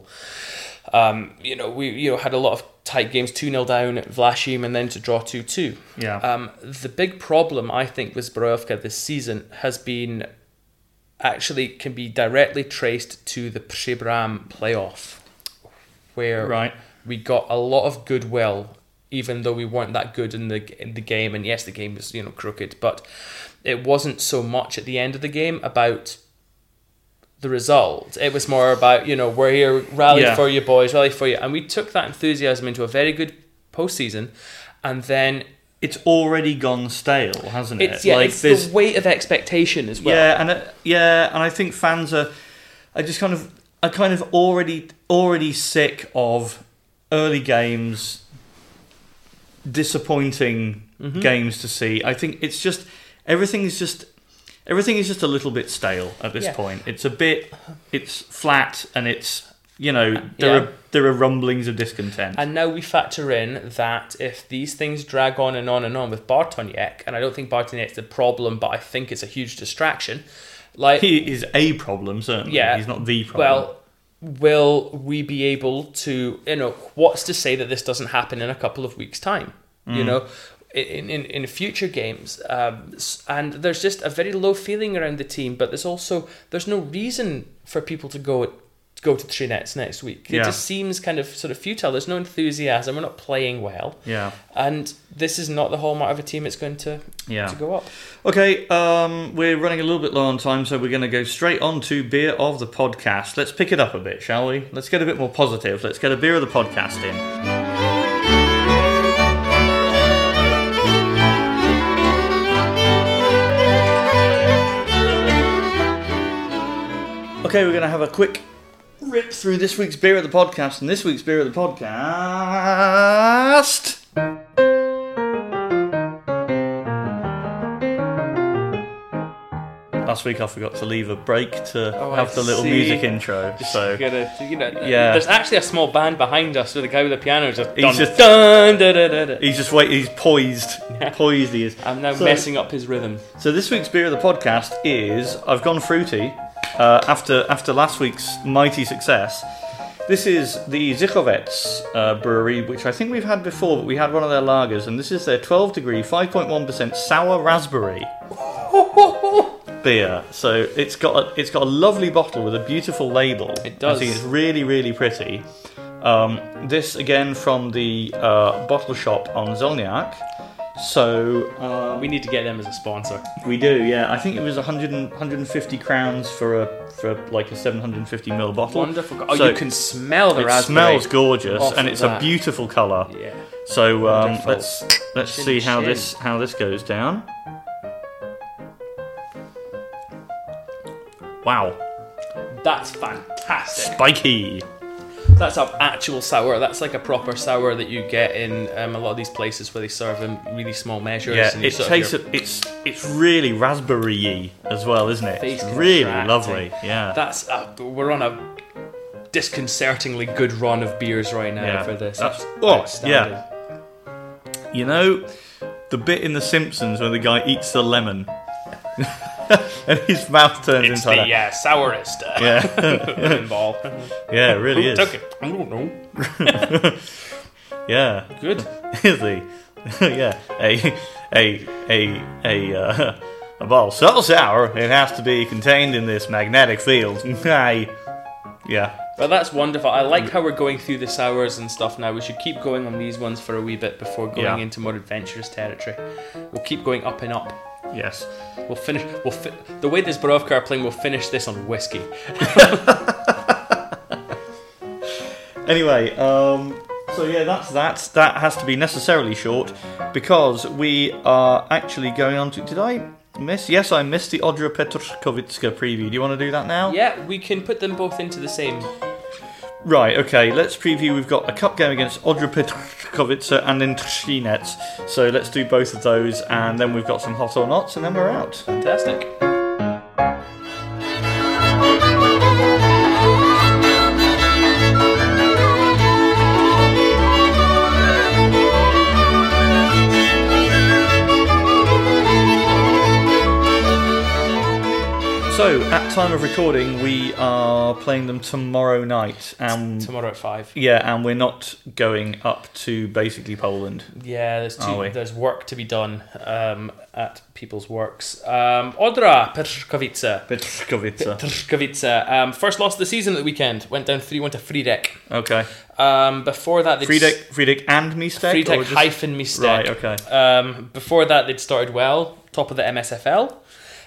Um, you know, we you know had a lot of tight games, two nil down at Vlašim, and then to draw two two. Yeah. Um, the big problem, I think, with Zbrojovka this season has been, actually can be directly traced to the Przybram playoff, where right. we got a lot of goodwill, even though we weren't that good in the in the game. And yes, the game was, you know, crooked, but it wasn't so much at the end of the game about the result. It was more about, you know, we're here, rally Yeah. for you boys, rally for you. And we took that enthusiasm into a very good postseason. And then It's already gone stale, hasn't it? it's, yeah, like, it's there's- the weight of expectation as well. Yeah, and uh, yeah, and I think fans are. I just kind of, are kind of already, already sick of early games, disappointing Mm-hmm. games to see. I think it's just everything is just everything is just a little bit stale at this Yeah. point. It's a bit, it's flat, and it's you know there Yeah. are there are rumblings of discontent. And now we factor in that if these things drag on and on and on with Bartoniek, and I don't think Bartoniek's the problem, but I think it's a huge distraction. Like, He is a problem, certainly. Yeah. He's not the problem. well, will we be able to, you know, what's to say that this doesn't happen in a couple of weeks' time? Mm. You know, in in, in future games, um, s- and there's just a very low feeling around the team. But there's also there's no reason for people to go go to Trinets next week. It Yeah. just seems kind of sort of futile. There's no enthusiasm. We're not playing well, yeah. and this is not the hallmark of a team that's going to Yeah. to go up. Okay, um, we're running a little bit low on time, so we're going to go straight on to beer of the podcast. Let's pick it up a bit, shall we? Let's get a bit more positive. Let's get a beer of the podcast in. Okay, we're going to have a quick rip through this week's beer of the podcast, and this week's beer of the podcast. Last week I forgot to leave a break to Oh, have I the little see. music intro. So You gotta, you know, Yeah. There's actually a small band behind us with a guy with a piano just. He's Dun, just- dun, da, da, da, da. he's just wait. He's poised, poised. He is. I'm now So- messing up his rhythm. So this week's beer of the podcast is I've gone fruity uh, after after last week's mighty success. This is the Zichovets uh, brewery, which I think we've had before, but we had one of their lagers, and this is their twelve degree, five point one percent sour raspberry beer. So it's got a, it's got a lovely bottle with a beautiful label. It does. I think it's really really pretty. Um, this again from the uh, bottle shop on Zolniak. So uh, We need to get them as a sponsor. we do, yeah. I think it was one hundred, one hundred fifty crowns for a for like a seven hundred fifty milliliter bottle. Wonderful. Oh, So you can smell the it raspberry. smells gorgeous, off and of it's that. a beautiful colour. Yeah. So um, Wonderful. let's let's Chin see how chin. this how this goes down. Wow, That's fantastic. spiky. That's an actual sour. That's like a proper sour that you get in um, a lot of these places where they serve in really small measures. Yeah, and you it sort of tastes your- it's it's really raspberry-y as well, isn't it? Face It's really contracting. lovely. Yeah. That's uh, we're on a disconcertingly good run of beers right now Yeah. for this. That's- It's oh, outstanding. You know, the bit in The Simpsons where the guy eats the lemon and his mouth turns It's inside the out. uh, sourest uh, Yeah, lemon ball. yeah, it really Who is. took it? I don't know. Yeah, Good. is he? Yeah, a a a a uh, a ball so sour it has to be contained in this magnetic field. Aye. Yeah, But that's wonderful. I like how we're going through the sours and stuff now. We should keep going on these ones for a wee bit before going Yeah. into more adventurous territory. We'll keep going up and up. yes. We'll finish. We'll fi- the way this Borovka are playing. We'll finish this on whiskey. Anyway, um, so yeah, that's that. That has to be necessarily short because we are actually going on to. Did I miss? Yes, I missed the Odra Petrkovitska preview. Do you want to do that now? Yeah, we can put them both into the same. Right, okay, let's preview. We've got a cup game against Odra Petrkovitsa and then Trinets. So let's do both of those, and then we've got some hot or nots, and then we're out. Fantastic. So, at time of recording, we are playing them tomorrow night, and Tomorrow at five. yeah, and we're not going up to basically Poland. Yeah, there's Are we? two, there's work to be done um, at People's Works. Um, Odra Petrkovice. Petrkovitsa. Petrkovice. Um, first loss of the season at the weekend. Went down three one to Friedek. Okay. Um, before that, they'd Friedek, Friedek and Mistek? or Friedek just- hyphen Mistek. Right, okay. Um, before that, they'd started well, top of the M S F L.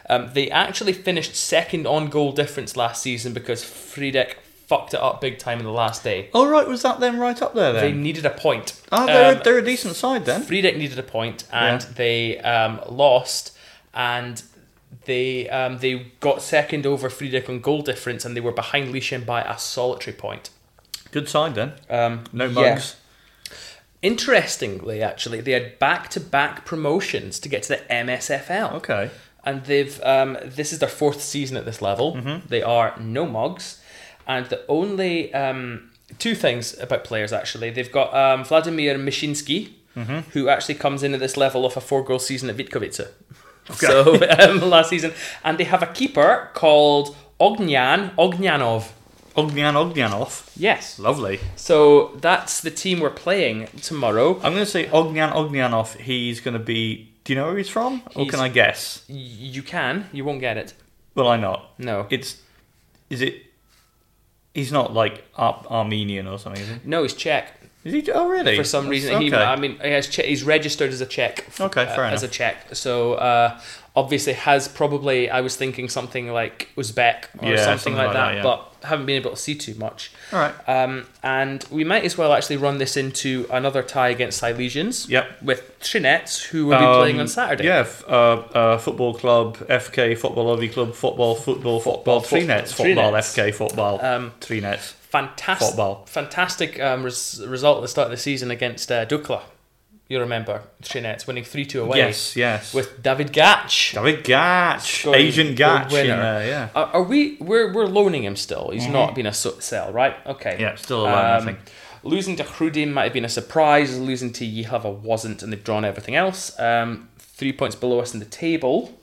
Um, they actually finished second on goal difference last season because Friedeck fucked it up big time in the last day. Oh, right, was that them right up there They then? needed a point. Oh, they're, Um, they're a decent side then. Friedeck needed a point, and Yeah. they um, lost, and they um, they got second over Friedeck on goal difference, and they were behind Lieschen by a solitary point. Good side then. Um, No yeah. mugs. Interestingly, actually, they had back-to-back promotions to get to the M S F L. Okay. And they've um, this is their fourth season at this level. Mm-hmm. They are no mugs, and the only um, two things about players actually. They've got um, Vladimir Mishinsky, Mm-hmm. who actually comes in at this level off a four-goal season at Vitkovice. So um, last season, and they have a keeper called Ognian Ognyanov. Ognian Ognyanov. Yes. Lovely. So that's the team we're playing tomorrow. I'm going to say Ognian Ognyanov, he's going to be... Do you know where he's from? Or He's- can I guess? Y- You can. You won't get it. Will I not? No. It's... Is it... He's not like Ar- Armenian or something, is he? No, he's Czech. Is he? Oh, really? For some That's- reason, he, okay. I mean, he has che- he's registered as a Czech. Okay, fair uh, As a enough. Czech, so uh, obviously has probably. I was thinking something like Uzbek or Yeah, something, something like, like that, that, yeah. but haven't been able to see too much. All right. Um, and we might as well actually run this into another tie against Silesians. Yep. With Trinets, who will be Um, playing on Saturday. Yeah, f- uh, uh, football club, F K, football lobby club, football, football, football, three football, nets, three football, nets. F K, football, Um, three nets. Fantastic, Football. fantastic um, res- result at the start of the season against uh, Dukla. You remember Trinets winning three two away. Yes, yes. With David Gatch. David Gatch, Scoring Agent the Gatch in winner. there, yeah. Are, are we? We're we're loaning him still. He's not been a so- sell, right? Okay. Yeah, still a loan, I Um, think. Losing to Hrudim might have been a surprise. Losing to Yihava wasn't, and they've drawn everything else. Um, three points below us in the table.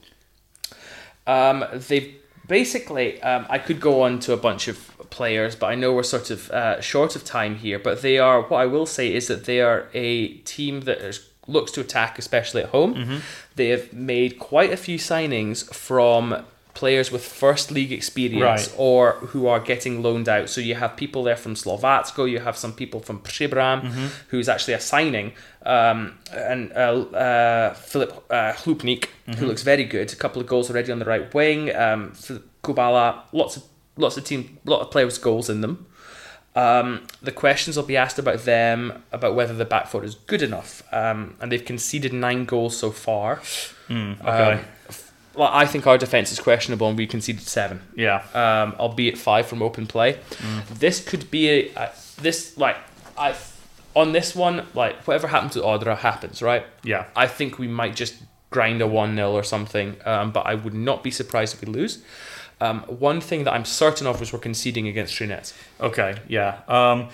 Um, they've basically. Um, I could go on to a bunch of players, but I know we're sort of uh, short of time here. But they are. What I will say is that they are a team that is, looks to attack, especially at home. Mm-hmm. They have made quite a few signings from players with first league experience Right. or who are getting loaned out. So you have people there from Slovatsko, you have some people from Przybram, Mm-hmm. who's actually a signing, um, and uh, uh, Filip uh, Hlupnik, Mm-hmm. who looks very good. A couple of goals already on the right wing. Um, Filip Kubala, lots of lots of team, lot of players with goals in them. Um, the questions will be asked about them, about whether the back four is good enough, um, and they've conceded nine goals so far. Mm, okay. Um, well, I think our defence is questionable, and we conceded seven, yeah. um, albeit five from open play. This could be a, a this like I on this one, like whatever happens to Odra happens, right? Yeah. I think we might just grind a one nil or something, um, but I would not be surprised if we lose. Um, one thing that I'm certain of was we're conceding against Trinets. Okay, yeah. Um,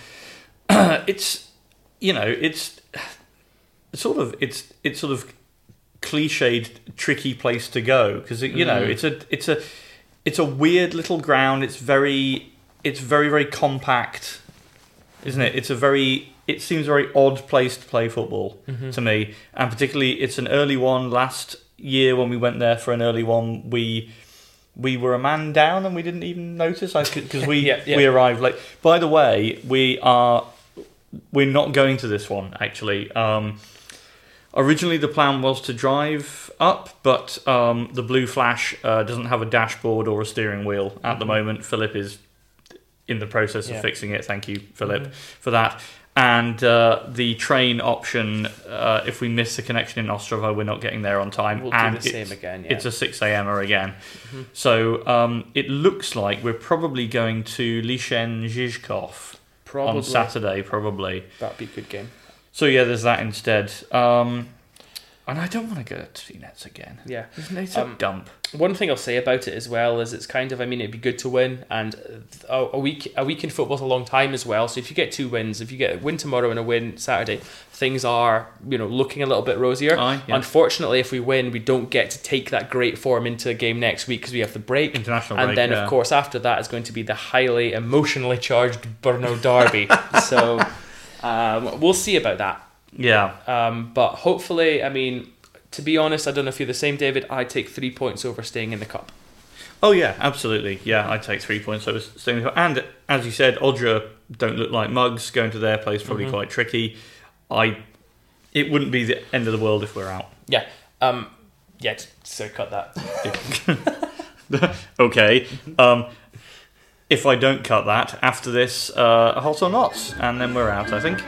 it's, you know, it's sort of, it's it's sort of cliched, tricky place to go because you know it's a it's a it's a weird little ground. It's very it's very very compact, isn't it? It's a very it seems a very odd place to play football to me, and particularly it's an early one. Last year when we went there for an early one, we. We were a man down and we didn't even notice because we Yeah, yeah. we arrived late. By the way, we are we're not going to this one actually. Um, originally, the plan was to drive up, but um, the Blue Flash uh, doesn't have a dashboard or a steering wheel at the moment. Philip is in the process of Yeah. fixing it. Thank you, Philip, for that. And uh, the train option, uh, if we miss the connection in Ostrava, we're not getting there on time. We'll do and the same it's- again, yeah. It's a six a.m.er again. So um, it looks like we're probably going to Lishen Zhizhkov Probably. on Saturday, probably. That'd be a good game. So yeah, there's that instead. Um, and I don't want to go to Three Nets again. Yeah. It's, it's a Um, dump. One thing I'll say about it as well is it's kind of, I mean, it'd be good to win, and a, a week a week in football's a long time as well. So if you get two wins, if you get a win tomorrow and a win Saturday, things are, you know, looking a little bit rosier. Aye, yeah. Unfortunately, if we win, we don't get to take that great form into a game next week because we have the break. International and break, then, yeah. of course, after that is going to be the highly emotionally charged Brno derby. So um, we'll see about that. Yeah. Um, but hopefully, I mean, to be honest, I don't know if you're the same, David. I take three points over staying in the cup. Oh yeah, absolutely. Yeah, I'd take three points over staying. And as you said, Odra don't look like mugs. Going to their place probably Mm-hmm. quite tricky. I, it wouldn't be the end of the world if we're out. Yeah. Um, Yeah, so cut that. Okay. Um, if I don't cut that after this, uh, hot or not, and then we're out, I think.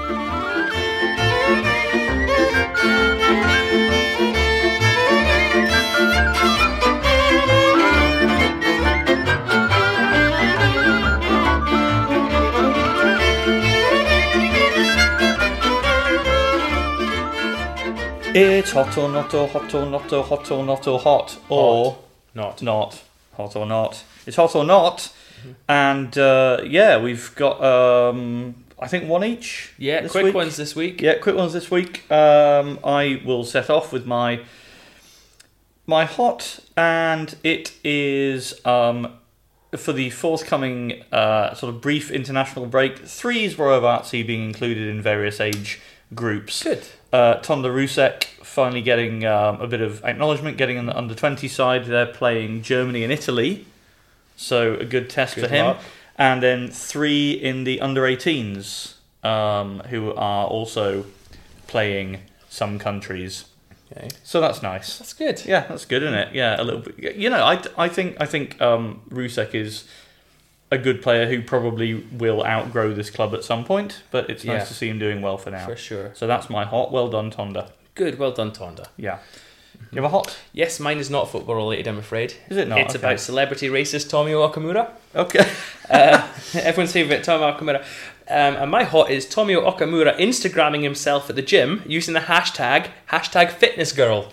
It's hot or not, or hot or not, or hot or not, or hot, or Not. not, hot or not. It's hot or not, and uh, yeah, we've got um, I think one each. Yeah, this quick week. ones this week. Yeah, quick ones this week. Um, I will set off with my my hot, and it is um, for the forthcoming uh, sort of brief international break. Three Zbrojov Artsy being included in various age groups. Good. Uh, Tonda Rusek finally getting um, a bit of acknowledgement, getting on the under twenty side. They're playing Germany and Italy, so a good test Good for him. luck. And then three in the under eighteens, um, who are also playing some countries. Okay. So that's nice. That's good. Yeah, that's good, isn't it? Yeah, a little bit. You know, I, I think I think um, Rusek is a good player who probably will outgrow this club at some point, but it's nice Yeah. to see him doing well for now. For sure. So that's my hot. Well done, Tonda. Good. Well done, Tonda. Yeah. You have a hot? Yes, mine is not football related, I'm afraid. Is it not? It's Okay. about celebrity racist Tomio Okamura. Okay. Uh, everyone's favourite Tomio Okamura. Um, and my hot is Tomio Okamura Instagramming himself at the gym using the hashtag, hashtag fitness girl.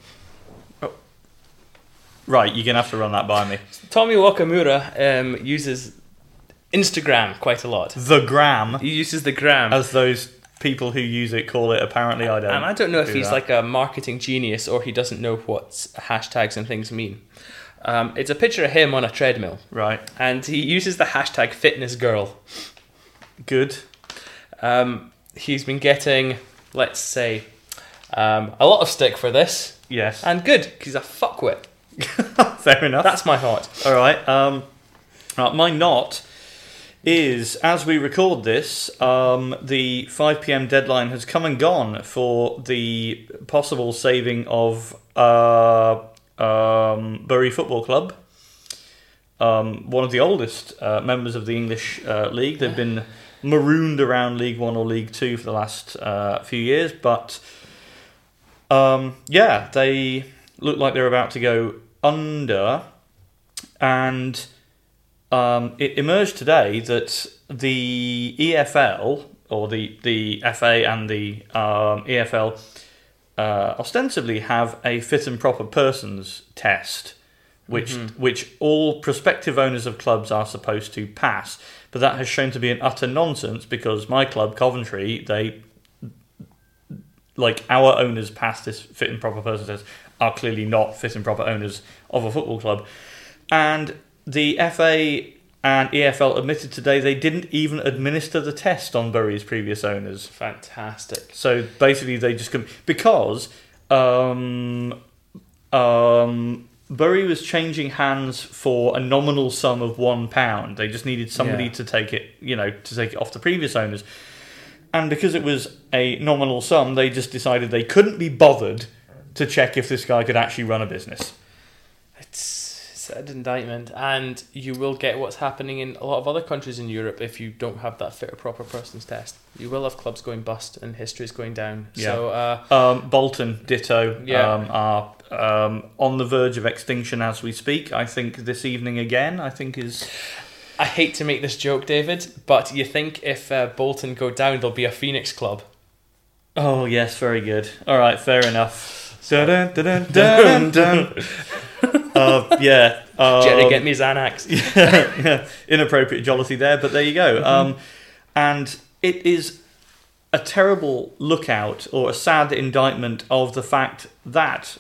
Right, you're going to have to run that by me. Tomio Okamura um, uses Instagram quite a lot. The gram, He uses the gram. as those people who use it call it. Apparently, I don't. And I don't know if do he's that. like a marketing genius or he doesn't know what hashtags and things mean. Um, it's a picture of him on a treadmill. Right. And he uses the hashtag fitness girl. Good. Um, he's been getting, let's say, um, a lot of stick for this. Yes. And good, because he's a fuckwit. Fair enough. That's my hot. All right. Um, right, my not is, as we record this, um, the five p.m. deadline has come and gone for the possible saving of uh, um, Bury Football Club, um, one of the oldest uh, members of the English uh, League. They've been marooned around League One or League Two for the last uh, few years, but um, yeah, they look like they're about to go under, and um, it emerged today that the E F L, or the, the F A and the um, E F L, uh, ostensibly have a fit and proper persons test, which Mm-hmm. which all prospective owners of clubs are supposed to pass. But that has shown to be an utter nonsense, because my club, Coventry, they, like, our owners pass this fit and proper persons test, are clearly not fit and proper owners of a football club. And the F A and E F L admitted today they didn't even administer the test on Bury's previous owners. Fantastic. So basically they just couldn't, because um, um, Bury was changing hands for a nominal sum of one pound. They just needed somebody Yeah. to take it, you know, to take it off the previous owners. And because it was a nominal sum, they just decided they couldn't be bothered to check if this guy could actually run a business. It's, it's an indictment, and you will get what's happening in a lot of other countries in Europe if you don't have that fit or proper persons test. You will have clubs going bust and history's going down. Yeah. So, uh, Um, Bolton, ditto, Yeah. um, are um, on the verge of extinction as we speak. I think this evening again, I think is... I hate to make this joke, David, but you think if uh, Bolton go down, there'll be a Phoenix club? Oh, yes, very good. All right, fair enough. Dun, dun, dun, dun, dun. uh, yeah. Um, Jerry, get me Xanax. yeah, inappropriate jollity there, but there you go. Mm-hmm. Um, and it is a terrible lookout, or a sad indictment of the fact that,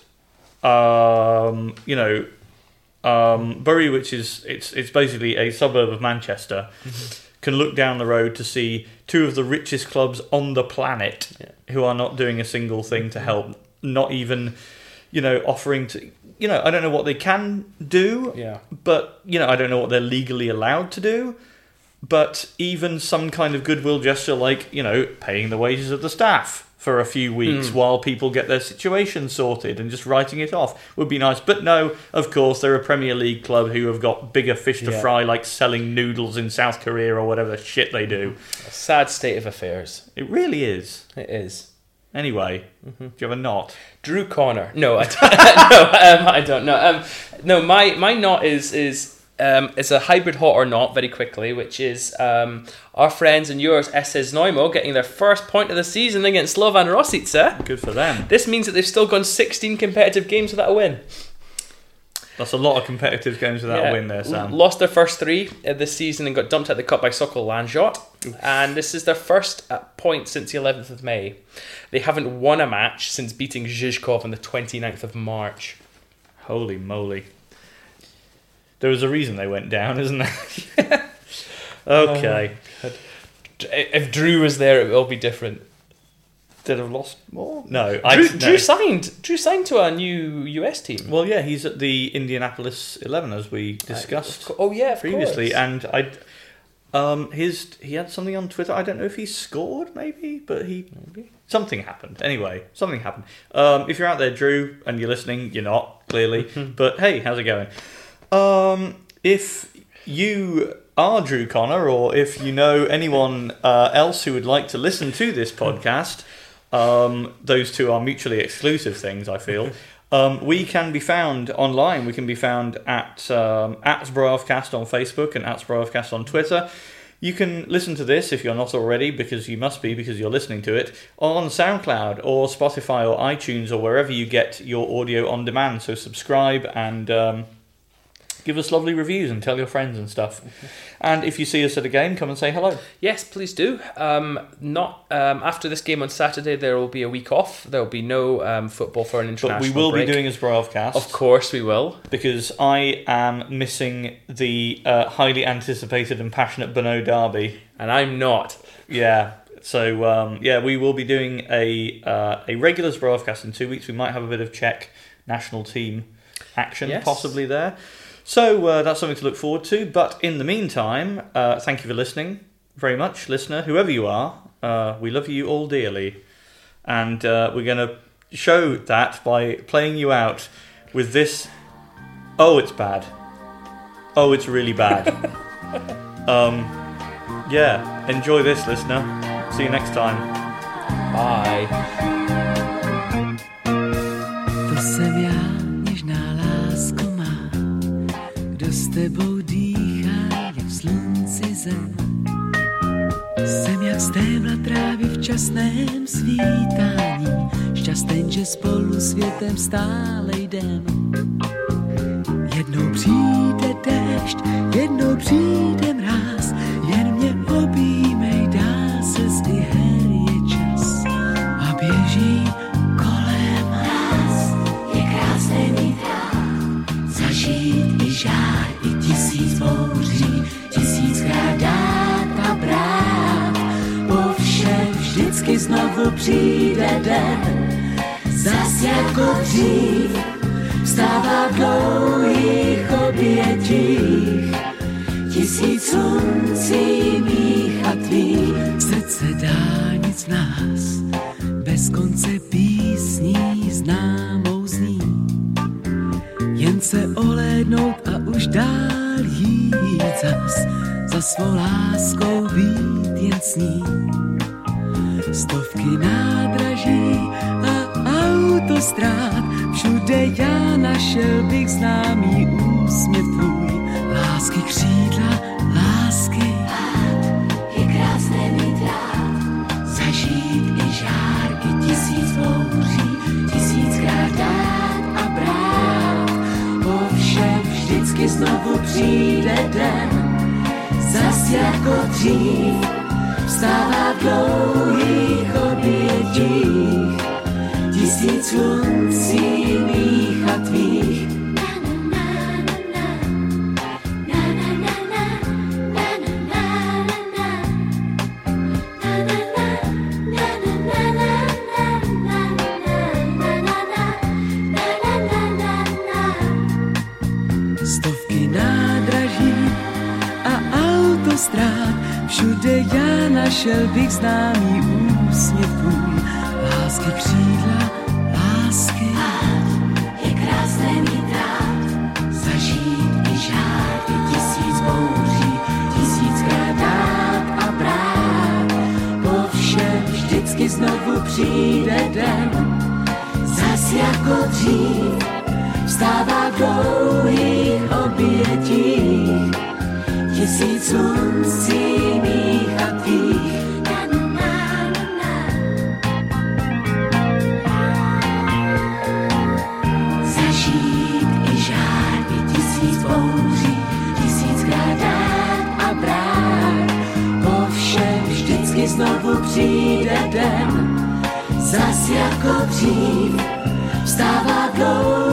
um, you know, um, Bury, which is it's it's basically a suburb of Manchester, Mm-hmm. can look down the road to see two of the richest clubs on the planet Yeah. who are not doing a single thing to help, not even, you know, offering to, you know, I don't know what they can do, Yeah. but, you know, I don't know what they're legally allowed to do, but even some kind of goodwill gesture like, you know, paying the wages of the staff, for a few weeks Mm. while people get their situation sorted, and just writing it off would be nice. But no, of course, they're a Premier League club who have got bigger fish to Yeah. fry, like selling noodles in South Korea or whatever shit they do. A sad state of affairs. It really is. It is. Anyway, Mm-hmm. do you have a knot? Drew Connor. No, I don't. no, um, I don't know. Um, no, my my knot is is um, it's a hybrid hot or not very quickly, which is um, our friends and yours S S Neumo getting their first point of the season against Slovan Rosice. Good for them. This means that they've still gone sixteen competitive games without a win. That's a lot of competitive games without Yeah. a win there, Sam. Lost their first three uh, this season and got dumped out the cup by Sokol Lanjot. And this is their first uh, point since the eleventh of May. They haven't won a match since beating Zhizhkov on the twenty-ninth of March. Holy moly. There was a reason they went down, isn't there? Okay. If Drew was there, it will be different. Did have lost more? No. Drew, I, no. Drew signed. Drew signed to a new U S team. Well, yeah, he's at the Indianapolis eleven, as we discussed Oh yeah, of previously, course. and I, um, his he had something on Twitter. I don't know if he scored, maybe, but he Maybe. something happened. Anyway, something happened. Um, if you're out there, Drew, and you're listening, you're not clearly, but hey, how's it going? Um, if you are Drew Connor, or if you know anyone uh, else who would like to listen to this podcast. Um, those two are mutually exclusive things, I feel. Um, we can be found online. We can be found at um, at Zbrojovcast on Facebook and at Zbrojovcast on Twitter. You can listen to this, if you're not already, because you must be, because you're listening to it, on SoundCloud or Spotify or iTunes or wherever you get your audio on demand. So subscribe and um, give us lovely reviews and tell your friends and stuff. And if you see us at a game, come and say hello. Yes, please do. Um, not um, after this game on Saturday. There will be a week off. There will be no um, football for an international But we will break. be doing a Zbrojovcast. Of course, we will. Because I am missing the uh, highly anticipated and passionate Bono derby. And I'm not. Yeah, so um, yeah, we will be doing a uh, a regular Zbrojovcast in two weeks. We might have a bit of Czech national team action Yes. possibly there. So uh, that's something to look forward to. But in the meantime, uh, thank you for listening very much, listener, whoever you are. Uh, we love you all dearly. And uh, we're going to show that by playing you out with this. Oh, it's bad. Oh, it's really bad. um, yeah, enjoy this, listener. See you next time. Bye. To jsem já, něžná lásko má, kdo s tebou dýchá, jak v slunci zem. Jsem jak stébla trávy v časném svítání, šťasten, že spolu světem stále jdem. Jednou přijde déšť, jednou přijde mráz, jen mě objímej, dá se i her je čas a běží kolem nás. Je krásné mít rád, zažít i žár, i tisíc bouří, tisíckrát dát a brát. Po všem vždycky znovu přijde den, zas jako dřív, vstává v dlouhých obětích, tisíc sluncí mých a tvých. Srdce dálnic v nás, bez konce písní známou zní. Jen se ohlédnout a už dál jít zas, za svou láskou být jen s ní. Stovky nádraží a autostrád, všude já našel bych známý úsměv tvůj. Lásky křídla, lásky je krásné mít rád, zažít i žár, i tisíc bouří, tisíckrát dát a brát. Po všem vždycky znovu přijde den, zas jako dřív, vstává v dlouhých obětích, tisíc sluncí mých a tvých. Stovky nádraží a autostrád, všude já našel bych známý úsměv tvůj. lásky křídla, lásky. Je krásné mít rád, Zažít i žát, i tisíc bouří, tisíckrát dát a brát. Po všem vždycky znovu přijde den, zas jako dřív, vstává v dlouhých obětích, tisíc sluncí mých a tvých. Zažít i žár, i tisíc bouří, tisíckrát dát a brát. Po všem vždycky znovu přijde den, zas jako dřív, vstává dlouho